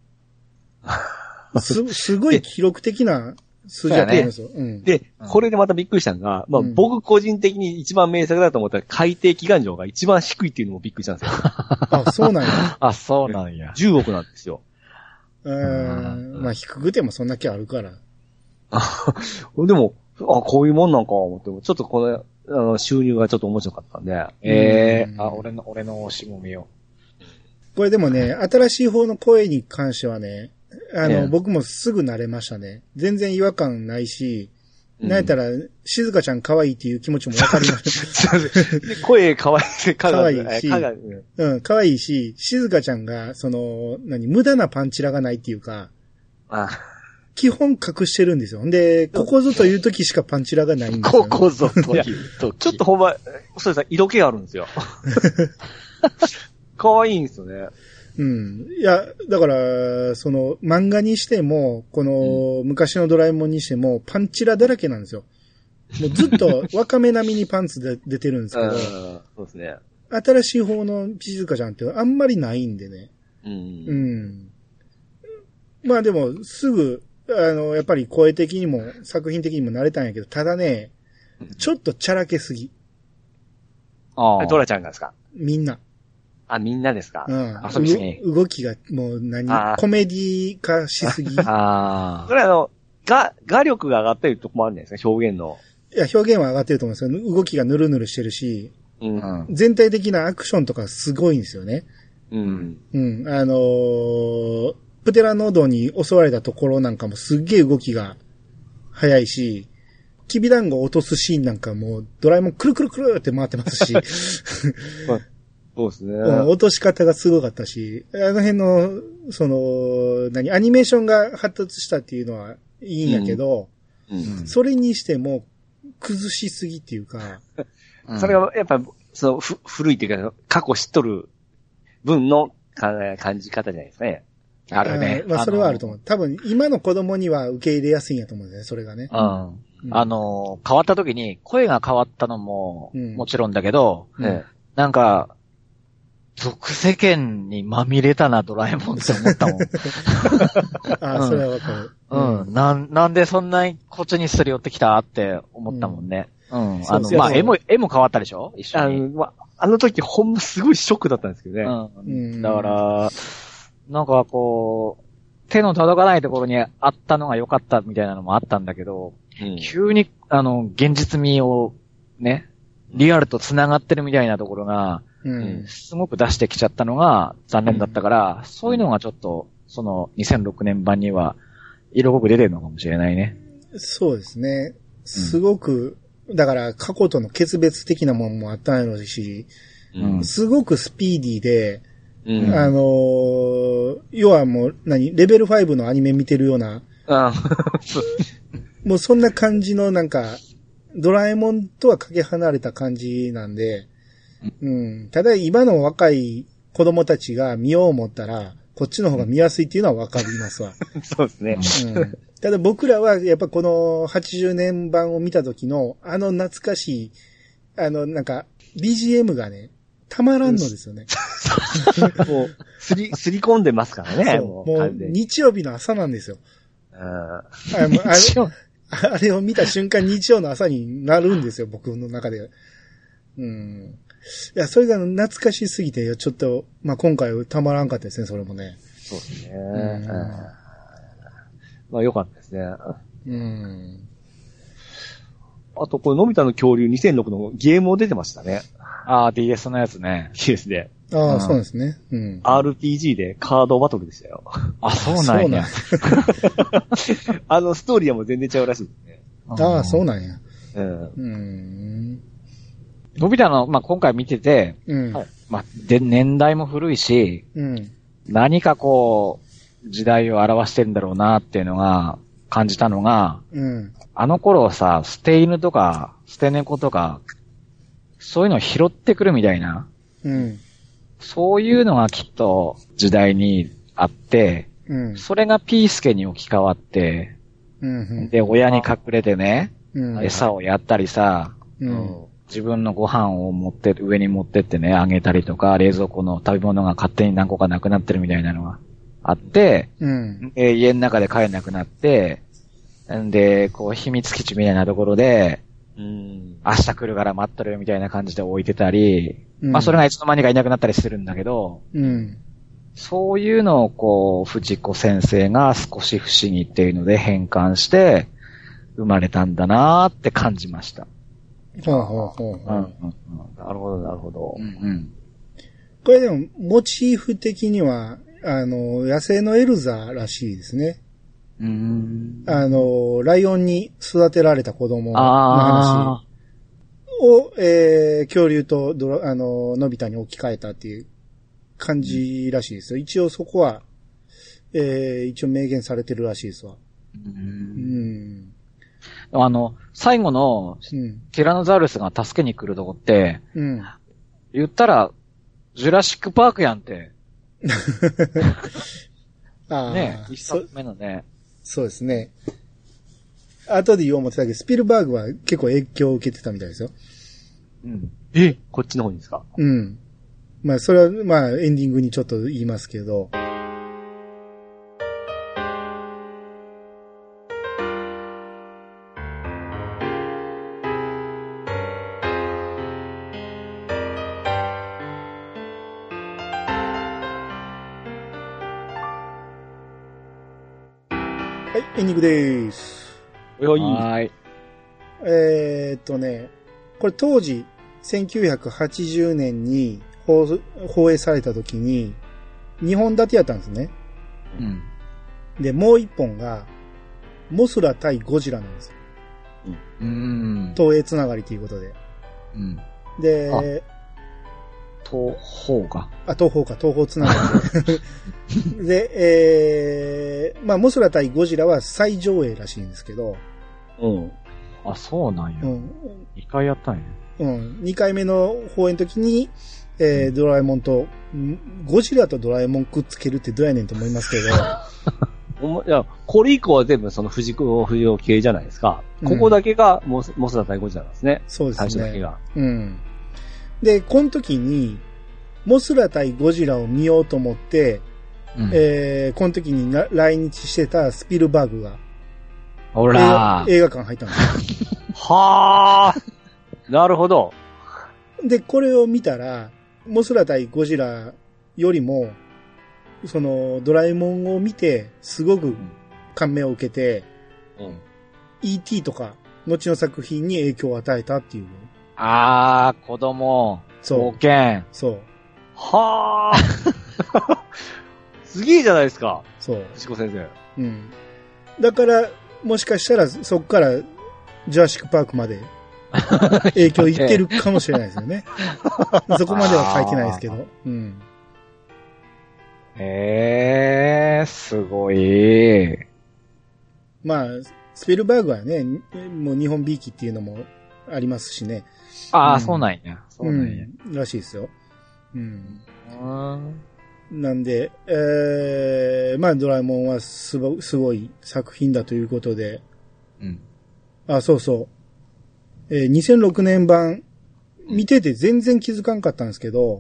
A: すごい記録的な数字が出るんですよ。
C: で、これでまたびっくりしたのが、僕個人的に一番名作だと思ったら海底祈願場が一番低いっていうのもびっくりしたんですよ。
A: そうなんや。
B: そうなんや。
C: 10億なんですよ。
A: まあ低くてもそんだけあるから。
C: でも、こういうもんなんか思って、ちょっとこの、収入がちょっと面白かったんで。
B: 俺の推しも見よ
A: う。これでもね、新しい方の声に関してはね、僕もすぐ慣れましたね。全然違和感ないし、なんやったら、静香ちゃん可愛いっていう気持ちもわかります。
C: 声可愛いし、
A: 可愛いし、静香ちゃんが、無駄なパンチラがないっていうか、基本隠してるんですよ。で、ここぞという時しかパンチラがないんですよ、
B: ここぞという時。
C: ちょっとほんま、そうですね、色気があるんですよ。可愛いんですよね。
A: いや、だから、漫画にしても、この、昔のドラえもんにしても、パンチラだらけなんですよ。もうずっと、ワカメ並みにパンツで出てるんですけど、
C: そうですね。
A: 新しい方の静香ちゃんってあんまりないんでね。まあでも、すぐ、やっぱり声的にも、作品的にも慣れたんやけど、ただね、ちょっとチャラけすぎ。
C: ドラちゃんがですか？
A: みんな。
C: みんなですか？
B: 遊びすぎ。
A: 動きがもうコメディ化しすぎ。それ
C: 画力が上がってるとこもあるんじゃないですか、表現の。
A: いや、表現は上がってると思うんですよ。動きがヌルヌルしてるし、全体的なアクションとかすごいんですよね。プテラノドンに襲われたところなんかもすっげえ動きが速いし、きびだんごを落とすシーンなんかもドラえもんくるくるくるって回ってますし。
C: そうですね。
A: 落とし方がすごかったし、あの辺の、アニメーションが発達したっていうのはいいんやけど、それにしても、崩しすぎっていうか。
C: それが、やっぱ、 古いっていうか、過去知っとる分の感じ方じゃないですかね。
B: あるね。
A: まあ、それはあると思う。多分、今の子供には受け入れやすいんやと思うんですね、それがね。
B: 変わった時に、声が変わったのも、もちろんだけど、なんか、俗世間にまみれたな、ドラえもんって思ったもん。
A: それはわか
B: る。なんでそんなにこっちにすり寄ってきたって思ったもんね。まあ、絵も変わったでしょ一緒に。
C: あの時ほんますごいショックだったんですけどね。
B: だから、なんかこう、手の届かないところにあったのが良かったみたいなのもあったんだけど、急に、現実味をね、リアルと繋がってるみたいなところが、すごく出してきちゃったのが残念だったから、そういうのがちょっと、その2006年版には色濃く出てるのかもしれないね。
A: そうですね。すごく、だから過去との決別的なものもあったんやろうし、すごくスピーディーで、要はもう、レベル5のアニメ見てるような、もうそんな感じのなんか、ドラえもんとはかけ離れた感じなんで、ただ今の若い子供たちが見よう思ったら、こっちの方が見やすいっていうのはわかりますわ。
C: そうですね。
A: ただ僕らはやっぱこの80年版を見た時の懐かしい、なんか BGM がね、たまらんのですよね。
C: もう、すり込んでますからね。
A: もう日曜日の朝なんですよ。あれを見た瞬間日曜の朝になるんですよ、僕の中で。いや、それが懐かしすぎて、ちょっと、まあ、今回たまらんかったですね、それもね。
C: そうですね。まあ、良かったですね。あと、これ、のび太の恐竜2006のゲームも出てましたね。
B: DS のやつね。
C: DS で。
A: そうですね。
C: RPG でカードバトルでしたよ。
B: そうなんや。
C: ストーリーはもう全然違うらしいですね。
A: そうなんや。
B: のび太の、まあ、今回見てて、まあ、年代も古いし、何かこう、時代を表してるんだろうなっていうのが、感じたのが、あの頃さ、捨て犬とか、捨て猫とか、そういうのを拾ってくるみたいな、そういうのがきっと時代にあって、それがピースケに置き換わって、で、親に隠れてね、餌をやったりさ、自分のご飯を上に持ってってね、あげたりとか、冷蔵庫の食べ物が勝手に何個かなくなってるみたいなのがあって、家の中で帰れなくなって、で、こう、秘密基地みたいなところで、明日来るから待っとるみたいな感じで置いてたり、まあそれがいつの間にかいなくなったりするんだけど、そういうのをこう、藤子先生が少し不思議っていうので変換して生まれたんだなーって感じました。
A: なるほど、
C: なるほど。
A: これでも、モチーフ的には、野生のエルザらしいですね。ライオンに育てられた子供の話を、恐竜とのび太に置き換えたっていう感じらしいですよ。一応そこは、一応明言されてるらしいですわ。
B: 最後の、ティラノザウルスが助けに来るとこって、言ったら、ジュラシックパークやんって。ね、一作目のね。
A: そうですね。後で言おう思ってたけど、スピルバーグは結構影響を受けてたみたいですよ。
C: こっちの方にですか？
A: まあ、それは、まあ、エンディングにちょっと言いますけど。はい、エンディングでーす。
B: はい。
A: これ当時、1980年に放映された時に、2本立てやったんですね。で、もう1本が、モスラ対ゴジラなんですよ。東映つながりということで。で、
B: 東宝か。
A: 東宝つながりで。で、まあ、モスラ対ゴジラは再上映らしいんですけど。
B: そうなんや。2回やったんや。
A: 2回目の放映の時に、ドラえもんと、ゴジラとドラえもんくっつけるってどうやねんと思いますけど。
C: いや、これ以降は全部その藤尾系じゃないですか。ここだけがモスラ対ゴジラなんですね。
A: そうですね。
C: 最初だけが。
A: うん。で、この時に、モスラ対ゴジラを見ようと思って、この時に来日してたスピルバーグが、
B: ほら
A: 映画館入ったんですよ。
C: はー。なるほど。
A: で、これを見たら、モスラ対ゴジラよりも、その、ドラえもんを見て、すごく感銘を受けて、E.T. とか、後の作品に影響を与えたっていう。
B: 子供。冒険。
A: そう。
C: はー。すげえじゃないですか。
A: そう。
C: 藤子先生。
A: うん。だから、もしかしたら、そっから、ジュラシックパークまで、影響いってるかもしれないですよね。そこまでは書いてないですけど。うん。
B: すごい。
A: まあ、スピルバーグはね、もう日本びいきっていうのもありますしね。
B: そうなんや。そうなんや。
A: らしいですよ。なんで、まあ、ドラえもんはすごい作品だということで。そうそう。2006年版、見てて全然気づかんかったんですけど、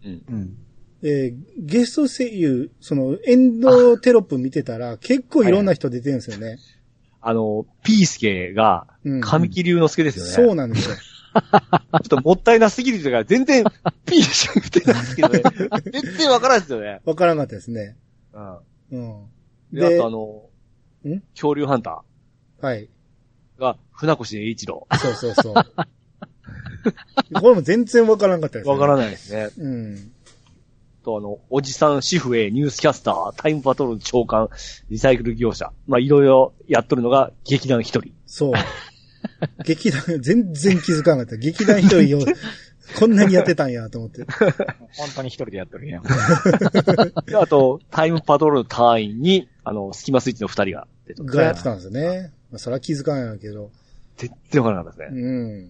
A: ゲスト声優、その、エンドテロップ見てたら、結構いろんな人出てるんですよね。
C: ピースケが、神木隆之介ですよね。
A: そうなんですよ。
C: ちょっともったいなすぎるというか、全然、ピーしか見てないんですけどね。全然わからないですよね。
A: わからなかったですね。
C: で、あと恐竜ハンタ
A: ー。はい。
C: が、船越英一郎。
A: そう。これも全然わからなかったですね。
C: わからないですね。と、おじさん、主婦へニュースキャスター、タイムパトロール長官、リサイクル業者。まあ、いろいろやっとるのが、劇団一人。
A: そう。劇団、全然気づかなかった。劇団一人を、こんなにやってたんや、と思って。
B: 本当に一人でやってるやん。
C: あと、タイムパトロール隊員に、スキマスイッチの二人が出て
A: がやってたんですよね。まあ、それは気づかないけど。
C: 全然わからなかったですね。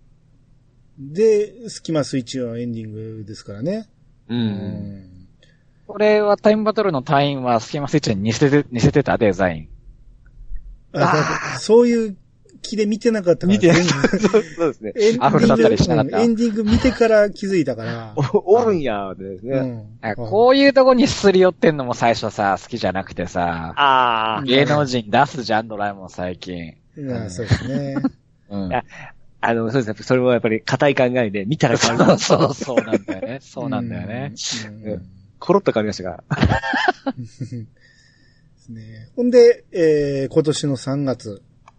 A: で、スキマスイッチのエンディングですからね。
B: これはタイムバトルの隊員はスキマスイッチに似せてたデザイン。
A: そういう気で見てなかったから。
C: 見てなかった。そうですね。
B: アフロだったりしなかった。
A: エンディング見てから気づいたから。
C: おるんや、ですね。
B: こういうとこにすり寄ってんのも最初さ、好きじゃなくてさ。芸能人出すじゃん、ドラえもん最近。
A: そうですね。
C: そうですね。それもやっぱり固い考えで、見たら変わる。
B: そうなんだよね。そうなんだよね。
C: コロッと変わりましたが。
A: ほんで、今年の3月。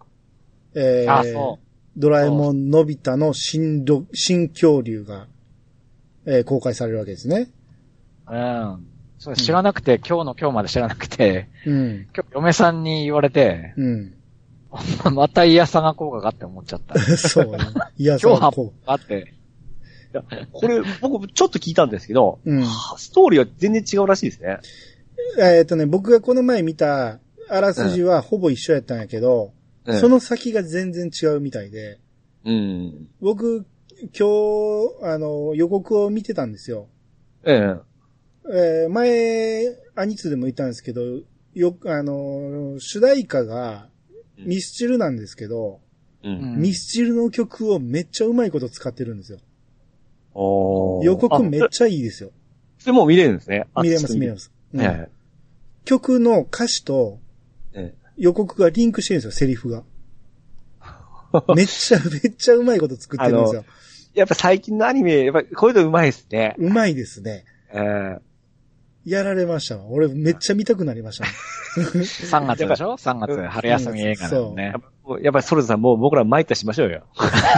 A: ドラえもんのび太の新恐竜が、公開されるわけですね。
B: そう知らなくて、今日まで知らなくて、今日嫁さんに言われて、またイヤサガ効果かって思っちゃった。
A: そう、イヤサガ効
B: 果あって。
C: これ、僕ちょっと聞いたんですけど、ストーリーは全然違うらしいですね。
A: 僕がこの前見たあらすじはほぼ一緒やったんやけど、その先が全然違うみたいで、僕、今日、予告を見てたんですよ。前、アニツでも言ったんですけど、主題歌がミスチルなんですけど、ミスチルの曲をめっちゃうまいこと使ってるんですよ。予告めっちゃいいですよ。
C: それもう見れるんですね。
A: 見れます。曲の歌詞と予告がリンクしてるんですよ、セリフが。めっちゃうまいこと作ってるんですよ。
C: やっぱ最近のアニメ、やっぱこういうのうまいですね。
A: うまいですね。やられましたわ。俺めっちゃ見たくなりましたね。
B: 3月でしょ ?3 月、春休み映画だもんね。
C: やっぱりソルジさんもう僕ら参ったしましょうよ。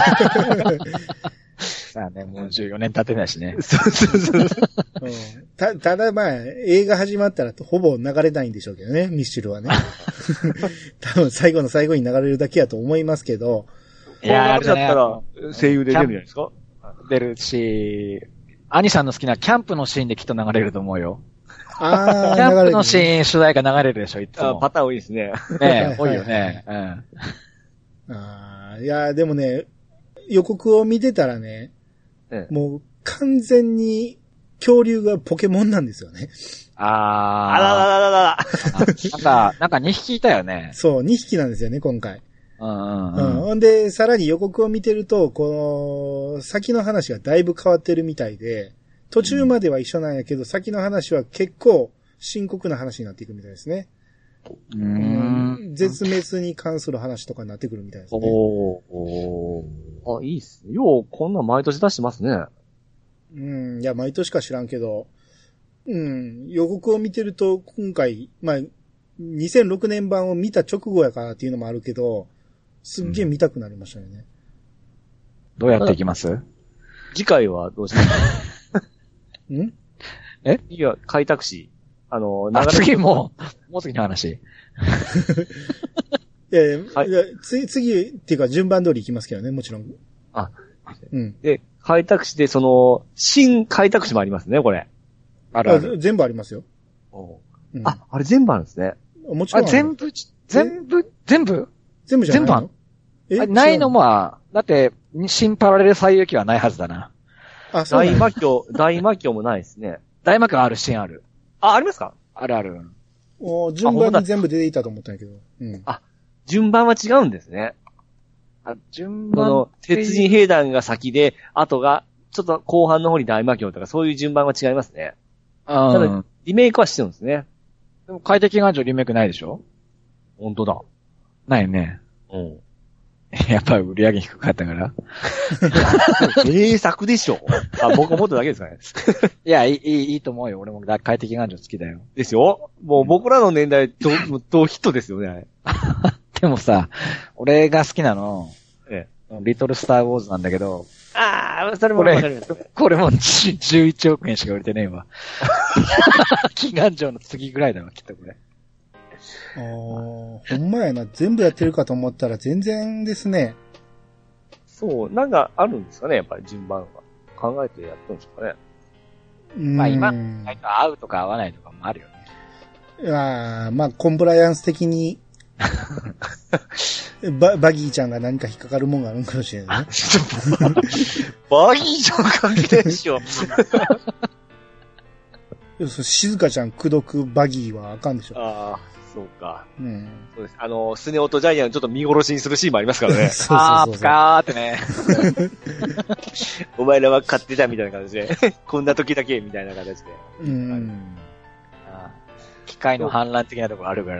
B: さあね、もう14年経ってないしね。
A: ただまあ、映画始まったらほぼ流れないんでしょうけどね、ミスチルはね。多分最後の最後に流れるだけやと思いますけど。
C: いや、あれだったら声優で出るんじゃないですか？
B: 出るし、兄さんの好きなキャンプのシーンできっと流れると思うよ。キャンプのシーン主題が流れるでしょ、いつも。
C: パターン多いですね。
B: 多いよね。
A: いや、でもね、 予告を見てたらね、もう完全に恐竜がポケモンなんですよね。
C: あららららら。
B: なんか2匹いたよね。
A: そう、2匹なんですよね、今回。
B: ほ
A: んで、さらに予告を見てると、この、先の話がだいぶ変わってるみたいで、途中までは一緒なんやけど、先の話は結構深刻な話になっていくみたいですね。絶滅に関する話とかになってくるみたいですね。
C: あ、いいっすね。よう、こんな毎年出してますね。
A: いや、毎年か知らんけど、予告を見てると、今回、まあ、2006年版を見た直後やからっていうのもあるけど、すっげえ見たくなりましたよね。
B: どうやっていきます？
C: 次回はどうしますか？いや、開拓士。
B: 次もう次の話。
A: いや、次っていうか順番通り行きますけどね、もちろん。
C: で、開拓士で、新開拓士もありますね、これ。
A: ある。全部ありますよ。
C: あれ全部あるんですね。
A: もちろん。
B: 全部じゃないの？
A: 全部あ
B: るないのも、だって、新パラレル最遊記はないはずだな。
C: 大魔教もないですね。
B: 大魔教あるシーンある。
C: ありますか？
B: ある。
A: 順番に全部出ていたと思ったんやけど。
C: 順番は違うんですね。
B: 順番。
C: 鉄人兵団が先で、後が、ちょっと後半の方に大魔教とか、そういう順番は違いますね。ただ、リメイクはしてるんですね。
B: でも、快適願上リメイクないでしょ？
C: 本当だ。
B: ないね。やっぱり売り上げ低かったから。
C: 名作でしょ。僕思っただけですかね。
B: いや、いいと思うよ。俺も快適願上好きだよ。
C: ですよ。もう僕らの年代とヒットですよね。
B: でもさ、俺が好きなの、リトルスターウォーズなんだけど、
C: それもわかります。
B: これも11億円しか売れてねえわ。祈願城の次ぐらいだわ、きっとこれ。
A: ほんまやな。全部やってるかと思ったら全然ですね。
C: そう、なんかあるんですかね、やっぱり順番は。考えてやってるんですかね。
B: まあ今、合うとか合わないとかもあるよね。
A: まあ、コンプライアンス的に、バギーちゃんが何か引っかかるもんがあるんかもしれないね。
C: バギーちゃん関係ないでしょ。
A: 静香ちゃん口説くバギーはあかんでしょ。
C: そうか。そうです。スネ夫とジャイアンちょっと見殺しにするシーンもありますからね。
B: プカーってね。
C: お前らは勝ってたみたいな感じで。こんな時だけみたいな形で。
B: 機械の反乱的なところあるから。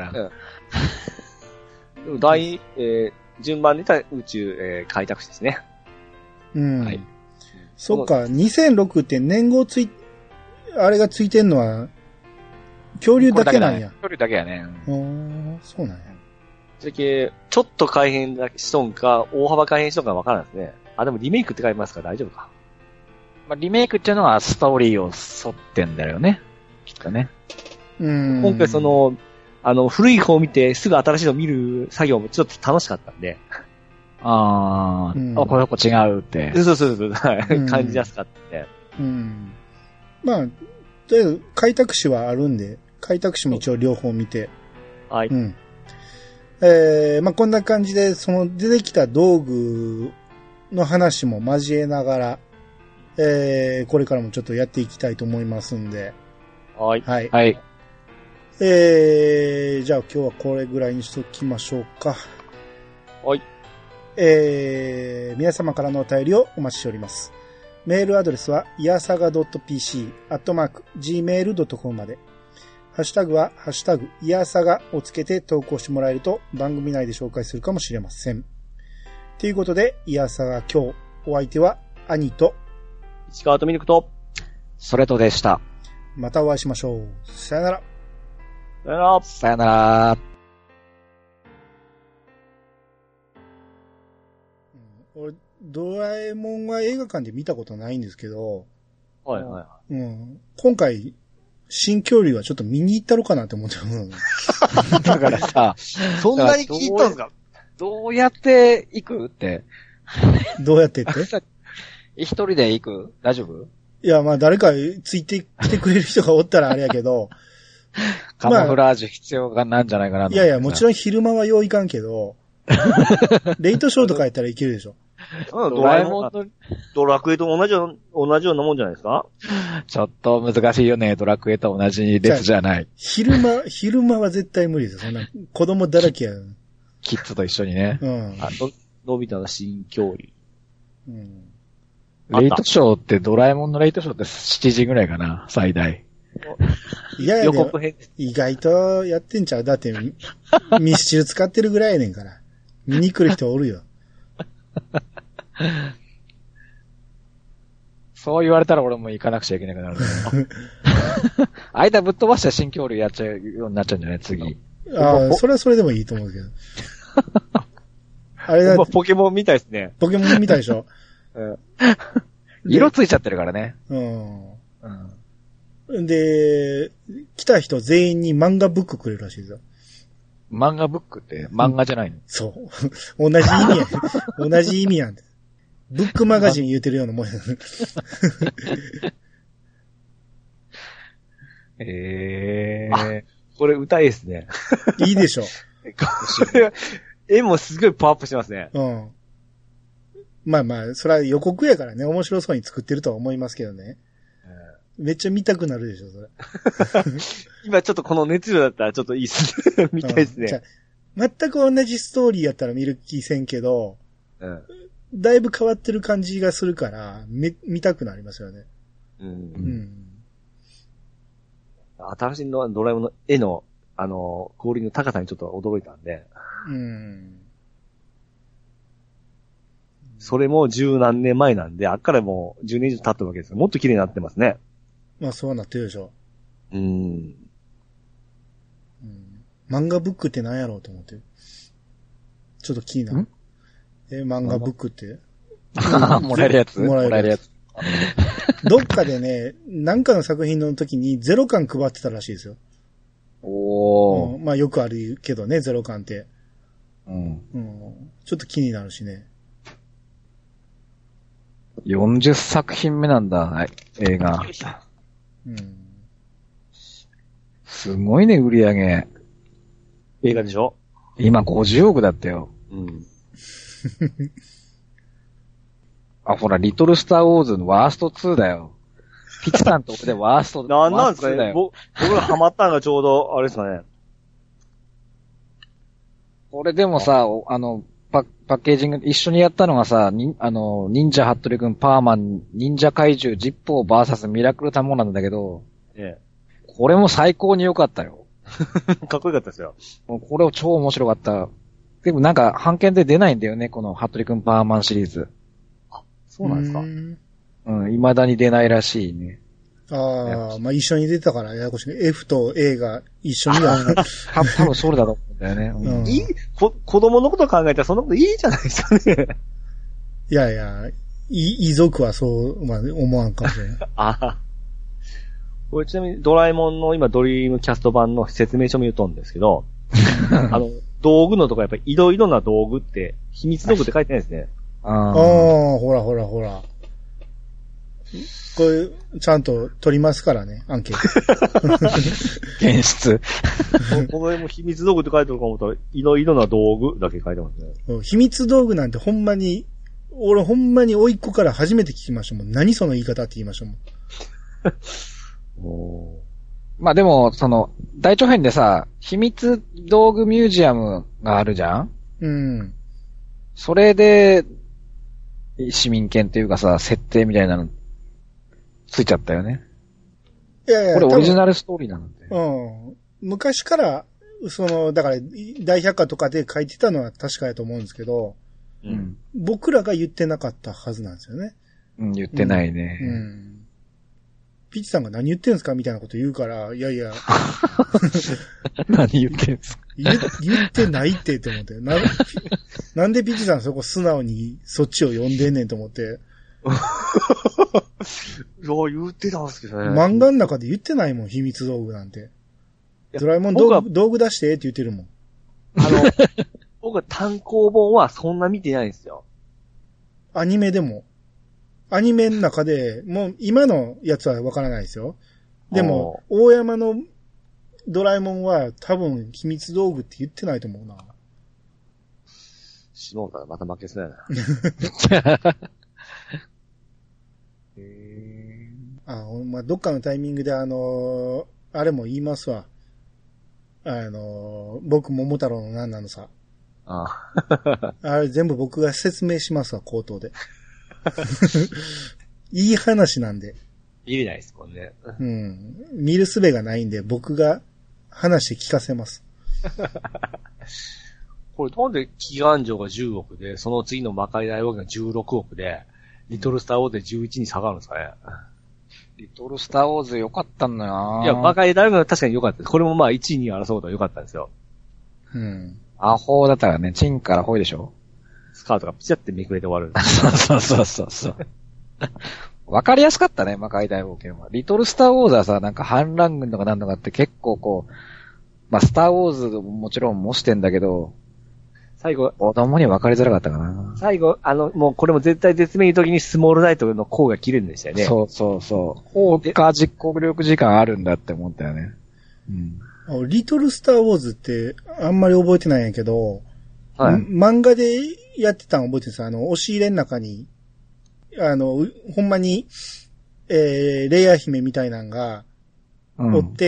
C: 順番で言ったら宇宙、開拓士ですね。
A: はい。そっか、2006って年号あれがついてんのは、恐竜だけなんや。
B: 恐竜だけやね。
A: そうなんや。
C: それけ、ちょっと改変しとんか、大幅改変しとんかわからないですね。でもリメイクって書いてますから大丈夫か。
B: まあ、リメイクっていうのはストーリーを沿ってんだよね。きっとね。
C: 今回古い方を見てすぐ新しいのを見る作業もちょっと楽しかったんで。
B: これ違うって。
C: そう。感じやすかったんで。
A: まあ、とりあえず開拓士はあるんで、開拓士も一応両方見て。
C: はい。
A: まあこんな感じで、出てきた道具の話も交えながら、これからもちょっとやっていきたいと思いますんで。
C: はい。
A: はい。
B: はい。
A: じゃあ今日はこれぐらいにしときましょうか。
C: はい。
A: 皆様からのお便りをお待ちしております。メールアドレスは、いやさが .pc@gmail.com まで。ハッシュタグは、ハッシュタグ、いやさがをつけて投稿してもらえると番組内で紹介するかもしれません。ということで、いやさが今日、お相手は、兄と、
C: 石川とミルクと、
B: それとでした。
A: またお会いしましょう。さよなら。
B: さよなら。
A: 俺、ドラえもんは映画館で見たことないんですけど、
C: 今
A: 回、新恐竜はちょっと見に行ったろかなって思ってます。
B: だからさ、
C: そんなに聞いたんですか？
B: どうやって行くって。
A: どうやってって
B: 一人で行く？大丈夫？
A: いや、まあ誰かついてきてくれる人がおったらあれやけど、
B: カモフラージュ必要なんじゃないかなと。
A: いやいや、もちろん昼間はよういかんけど、レイトショーとかやったらいけるでしょ。
C: ドラえもんとドラクエと同じようなもんじゃないですか？
B: ちょっと難しいよね。ドラクエと同じ列じゃない。
A: 昼間は絶対無理ですよ。そんな子供だらけや。
B: キッズと一緒にね。
A: うん。
C: のび太の新恐竜。
A: うん。
B: レイトショーってドラえもんのレイトショーって7時ぐらいかな、最大。
A: いやいや、意外とやってんちゃう。だって密集使ってるぐらいやねんから。見に来る人おるよ。
B: そう言われたら俺も行かなくちゃいけなくなる。間ぶっ飛ばした新恐竜やっちゃうようになっちゃうんじゃない次。
A: ああ、それはそれでもいいと思うけど。あれだ。
C: ポケモンみたいですね。
A: ポケモンみたいでしょ。
B: うん、色ついちゃってるからね。
A: うん。で、来た人全員に漫画ブックくれるらしいですよ。
B: 漫画ブックって漫画じゃないの？
A: そう。同じ意味や。同じ意味やん。ブックマガジン言うてるようなもんや。
C: これ歌いですね。
A: いいでしょ。
C: 絵もすごいパワーアップしてますね。
A: うん。まあまあ、それは予告やからね、面白そうに作ってるとは思いますけどね。めっちゃ見たくなるでしょ、それ。
C: 今ちょっとこの熱量だったらちょっといいっすね。見たいですね。
A: 全く同じストーリーやったら見る気せんけど、だいぶ変わってる感じがするから、見たくなりますよね。
C: 新しいのドラえもんの絵の、クオリティの高さにちょっと驚いたんで。それも十何年前なんで、あっからもう10年以上経ったわけですよ。もっと綺麗になってますね。
A: まあそうなってるでしょ。漫画ブックって何やろうと思って。ちょっと気になる。漫画ブックって
B: もらえるやつもらえるやつ。
A: どっかでね、なんかの作品の時にゼロ巻配ってたらしいですよ。まあよくあるけどね、ゼロ巻って。ちょっと気になるしね。
B: 40作品目なんだ、映画。すごいね、売り上げ。
C: 映画でしょ？
B: 今50億だったよ。ほら、リトルスターウォーズのワースト2だよ。ピチさんと俺でワースト2だよ。
C: なんですかね、僕がハマったのがちょうど、あれですかね。
B: 俺でもさ、パッケージング一緒にやったのがさ、忍者ハットリくん、パーマン、忍者怪獣、ジッポーバーサスミラクルタモなんだけど、これも最高に良かったよ。
C: かっこよかったですよ。
B: これ超面白かった。でもなんか、版権で出ないんだよね、このハットリくん、パーマンシリーズ。
C: あ、そうなんですか？
B: 未だに出ないらしいね。
A: まあ一緒に出たからややこしいね。F と A が一緒にだ。
B: 多分それだと思うんだよね。
C: 子供のこと考えたらそんなこといいじゃないですかね。
A: いやいや、遺族はそう、まあ思わんかもしれない。
C: これちなみにドラえもんの今ドリームキャスト版の説明書も言うとんですけど、道具のとこやっぱりいろいろな道具って、秘密道具って書いてないですね。
A: ほらほらほら。これ、ちゃんと取りますからね、アンケート。
B: 検出。
C: この辺も秘密道具って書いてるか思ったら、いろいろな道具だけ書いてますね。
A: 秘密道具なんてほんまに、俺ほんまに甥っ子から初めて聞きましたもん。何その言い方って言いましたもん。
B: まあでも、大長編でさ、秘密道具ミュージアムがあるじゃん？それで、市民権っていうかさ、設定みたいなの、ついちゃったよね。
A: いやいや、
B: これオリジナルストーリーなので。
A: 昔から、だから、大百科とかで書いてたのは確かやと思うんですけど、僕らが言ってなかったはずなんですよね。
B: 言ってないね。
A: ピッチさんが何言ってんすかみたいなこと言うから、いやいや。
B: 何言ってんすか
A: 言ってないって思って。なんでピッチさんそこ素直にそっちを呼んでんねんと思って。
C: いや、言ってたんですけどね。
A: 漫画の中で言ってないもん、秘密道具なんて。ドラえもん道具出してって言ってるもん。
C: 僕は単行本はそんな見てないんですよ。
A: アニメでも。アニメの中で、もう今のやつはわからないですよ。でも、大山のドラえもんは多分秘密道具って言ってないと思うな。
C: 下田また負けそうやな。
A: まあ、どっかのタイミングであれも言いますわ。僕桃太郎の何なのさ。あれ全部僕が説明しますわ、口頭で。いい話なんで。
C: 見れないですもんね。
A: うん。見る術がないんで、僕が話して聞かせます。
C: これなんで祈願城が10億で、その次の魔界大王が16億で、リトルスターウォーズで11に下がるんですかね。
B: リトルスターウォーズ良かったんだよな。
C: いや、魔界大王が確かに良かったです。これもまあ1位に争うことは良かったんですよ。
A: うん。
B: アホだったらね、チンからホイでしょ。
C: スカートがピチャってめくれて終わる。
B: そう。わかりやすかったね、魔界大冒険は。リトルスターウォーズはさ、なんか反乱軍とかなんとかって結構こう、まあ、スターウォーズももちろん模してんだけど、
C: 最後、
B: 子供に分かりづらかったかな。
C: 最後、もうこれも絶対絶命の時にスモールライトの甲が切れるんでしたよね。
B: そう。効果実行力時間あるんだって思ったよね。
A: うん。リトルスターウォーズってあんまり覚えてないんやけど、
C: はい。
A: 漫画でやってたの覚えてるんですよ。押し入れの中に、ほんまに、レイヤー姫みたいなんが、おって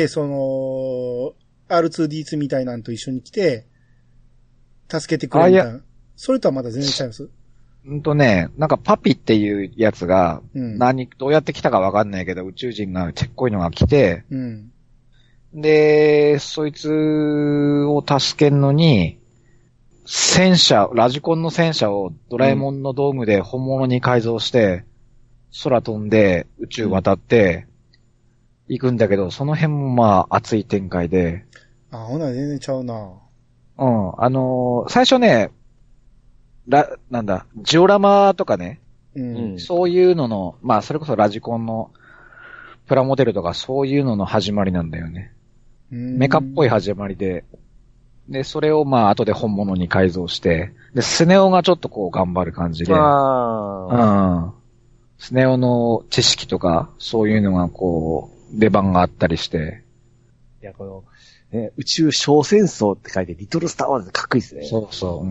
A: 、R2D2 みたいなんと一緒に来て、助けてくれみたいな。それとはまだ全然違います。
B: なんかパピっていうやつが、どうやって来たかわかんないけど、宇宙人がちっこいのが来て、で、そいつを助けんのに、ラジコンの戦車をドラえもんの道具で本物に改造して、空飛んで宇宙渡って、行くんだけど、その辺もまあ熱い展開で。
A: ほな全然ちゃうな。
B: 最初ね、ジオラマとかね、そういうのの、まあそれこそラジコンのプラモデルとかそういうのの始まりなんだよね。メカっぽい始まりで、で、それをまあ後で本物に改造して、で、スネ夫がちょっとこう頑張る感じで、スネ夫の知識とか、そういうのがこう、出番があったりして。
C: いや、ね、宇宙小戦争って書いて、リトルスターワーズかっこいいですね。
B: そう。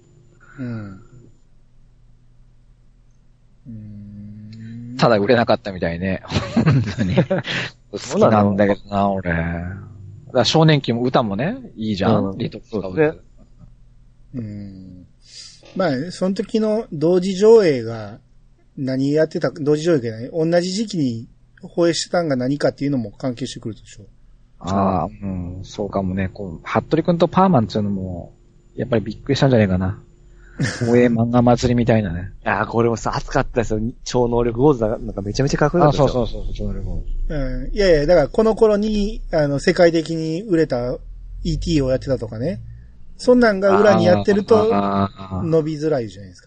B: ただ売れなかったみたいね。本当に。好きなんだけどな、俺。少年期も歌もね、いいじゃん。リトルスターワー
A: ズ。まあ、その時の同時上映が、何やってた、同時上映がない。同じ時期に放映してたんが何かっていうのも関係してくるでしょ。
B: そうかもね。服部くんとパーマンっていうのも、やっぱりびっくりしたんじゃないかな。放映漫画祭りみたいなね。
C: いや、これもさ、熱かったですよ。超能力ゴーズなんかめちゃめちゃかっこよかったですよ。
B: そう、超能力ゴーズ。
A: いや、だからこの頃に、世界的に売れた ET をやってたとかね。そんなんが裏にやってると、伸びづらいじゃないですか。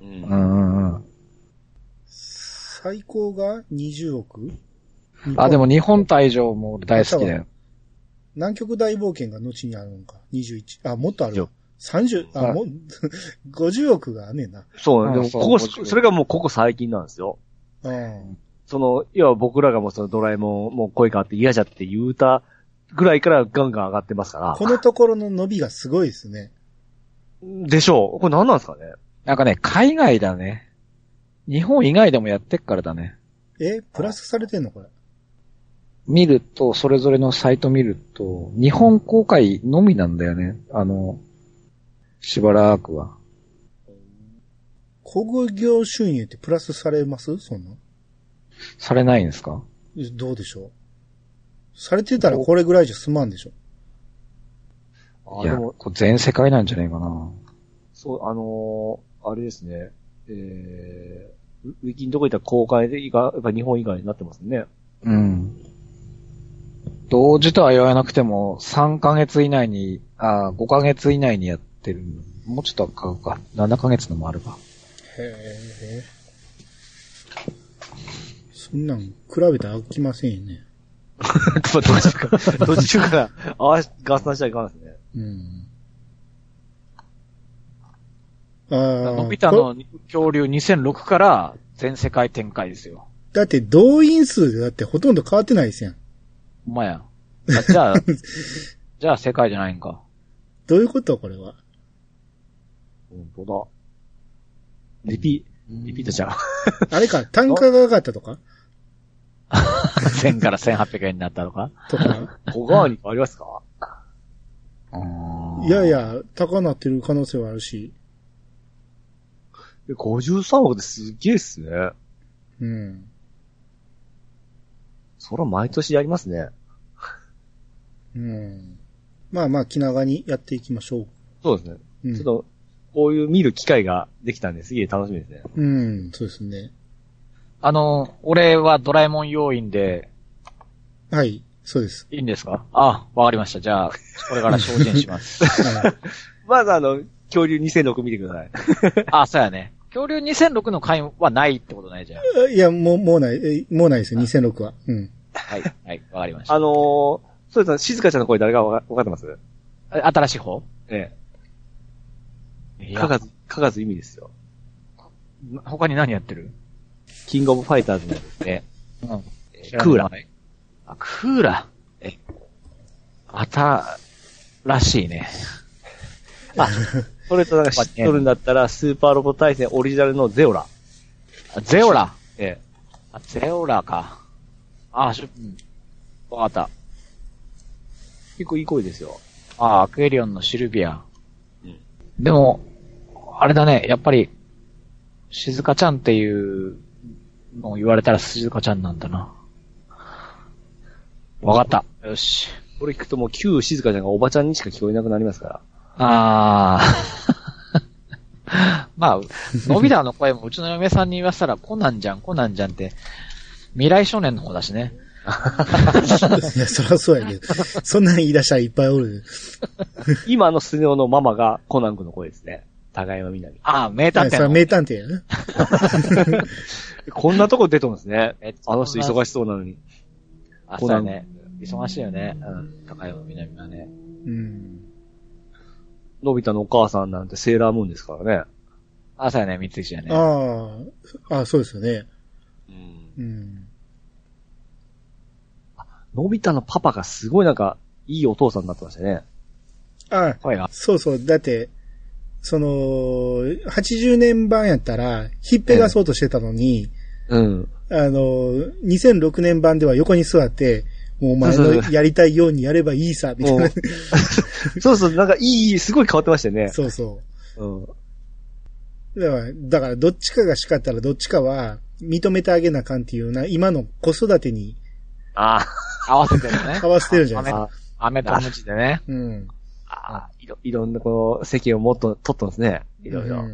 A: 最高が20億？
B: でも日本退場も大好きだよ。
A: 南極大冒険が後にあるのか。21。もっとあるよ。30、50億があんねんな。
C: そう、でもそれがもうここ最近なんですよ。要は僕らがもうそのドラえもん、もう声変わって嫌じゃって言うたぐらいからガンガン上がってますから。
A: このところの伸びがすごいですね。
C: でしょう。これ何なんですかね。
B: なんかね、海外だね。日本以外でもやってっからだね。
A: プラスされてんのこれ。
B: 見ると、それぞれのサイト見ると、日本公開のみなんだよね。しばらくは。
A: 興行収入ってプラスされます？そんな？
B: されないんですか？
A: どうでしょう？されてたらこれぐらいじゃ済まんでしょ。
B: いや、全世界なんじゃないかな。
C: そう、あれですね。ウィキのとこ行ったら公開でやっぱ日本以外になってますね。
B: 同時とは言わなくても、3ヶ月以内に、5ヶ月以内にやってる。もうちょっとかかるか。7ヶ月のもあるか。
A: へぇ。そんなん比べたら飽きませんよね。
C: どっちから合算しちゃいかんですね。
B: のび太の恐竜2006から全世界展開ですよ。
A: だって動員数でだってほとんど変わってないですやん。
B: ほんまや。じゃあ、じゃあ世界じゃないんか。
A: どういうことこれは。
C: 本当だ。リピートちゃう。
A: あれか、単価が上がったとか
B: 1000から1800円になったとか
A: とか。
C: 小川にありますか？
A: いやいや、高なってる可能性はあるし。
C: 53億ですげえっすね。
A: うん。
C: そら毎年やりますね。
A: うん。まあまあ気長にやっていきましょう。
C: そうですね。
A: うん、
C: ちょっと、こういう見る機会ができたんですげえ楽しみですね。
A: うん、そうですね。
B: 俺はドラえもん要員で。
A: はい、そうです。
B: いいんですか？あ、わかりました。じゃあ、これから精進します。
C: まず恐竜2006見てください。
B: あ、そうやね。恐竜2006の回はないってことないじゃん。
A: いや、もうないですよ、2006は。うん。
B: はい、はい、わかりました。
C: そうですね、静香ちゃんの声誰かわかってます？
B: 新しい方？
C: ええ。かがず意味ですよ。
B: 他に何やってる？
C: キングオブファイターズのですね。
B: うん。
C: クーラ。
B: あ、クーラ。新しいね。
C: あ、それとなんか知っとるんだったら、スーパーロボ対戦オリジナルのゼオラ。
B: ゼオラ。
C: ええ。
B: ゼオラか。わかった。
C: 結構いい声ですよ。
B: アクエリオンのシルビア。うん。でも、あれだね、やっぱり、静香ちゃんっていうのを言われたら静香ちゃんなんだな。わかった。よし。
C: これ聞くともう旧静香ちゃんがおばちゃんにしか聞こえなくなりますから。
B: まあ、のび太の声もうちの嫁さんに言わせたらコナンじゃんって、未来少年の方だしね。
A: いや、そりゃそうやけど。そんなに言い出したらいっぱいおる。
C: 今のスネ夫のママがコナン君の声ですね。高山みなみ。
B: 名探偵の。
A: 名探偵やね。
C: こんなとこ出とるんですね。あの人忙しそうなのに。
B: そうだね。忙しいよね。うん。高山みなみはね。
A: うん。
C: のび太のお母さんなんてセーラームーンですからね。
B: そうやね。三石やね。
A: そうですよね。
C: うん。のび太のパパがすごいなんか、いいお父さんになってましたね。
A: そうそう。だって、80年版やったら、ひっぺがそうとしてたのに、2006年版では横に座って、もうお前のやりたいようにやればいいさ、みたいな。
C: そうそう、なんかすごい変わってましたよね。
A: そうそう。だからどっちかが叱ったらどっちかは認めてあげなあかんっていうような、今の子育てに。
B: 合わせてるね。
A: 合わせてるじゃないですか。
B: 飴とムチでね。
A: うん。
C: いろんなこう、席をもっと取ったんですね。いろいろ。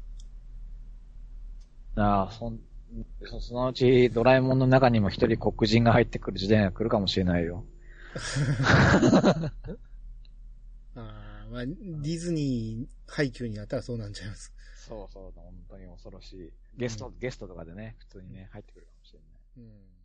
B: そのうちドラえもんの中にも一人黒人が入ってくる時代が来るかもしれないよ。
A: ディズニー配給になったらそうなんちゃいます。
B: そう、本当に恐ろしい。ゲストとかでね、普通にね、入ってくるかもしれない。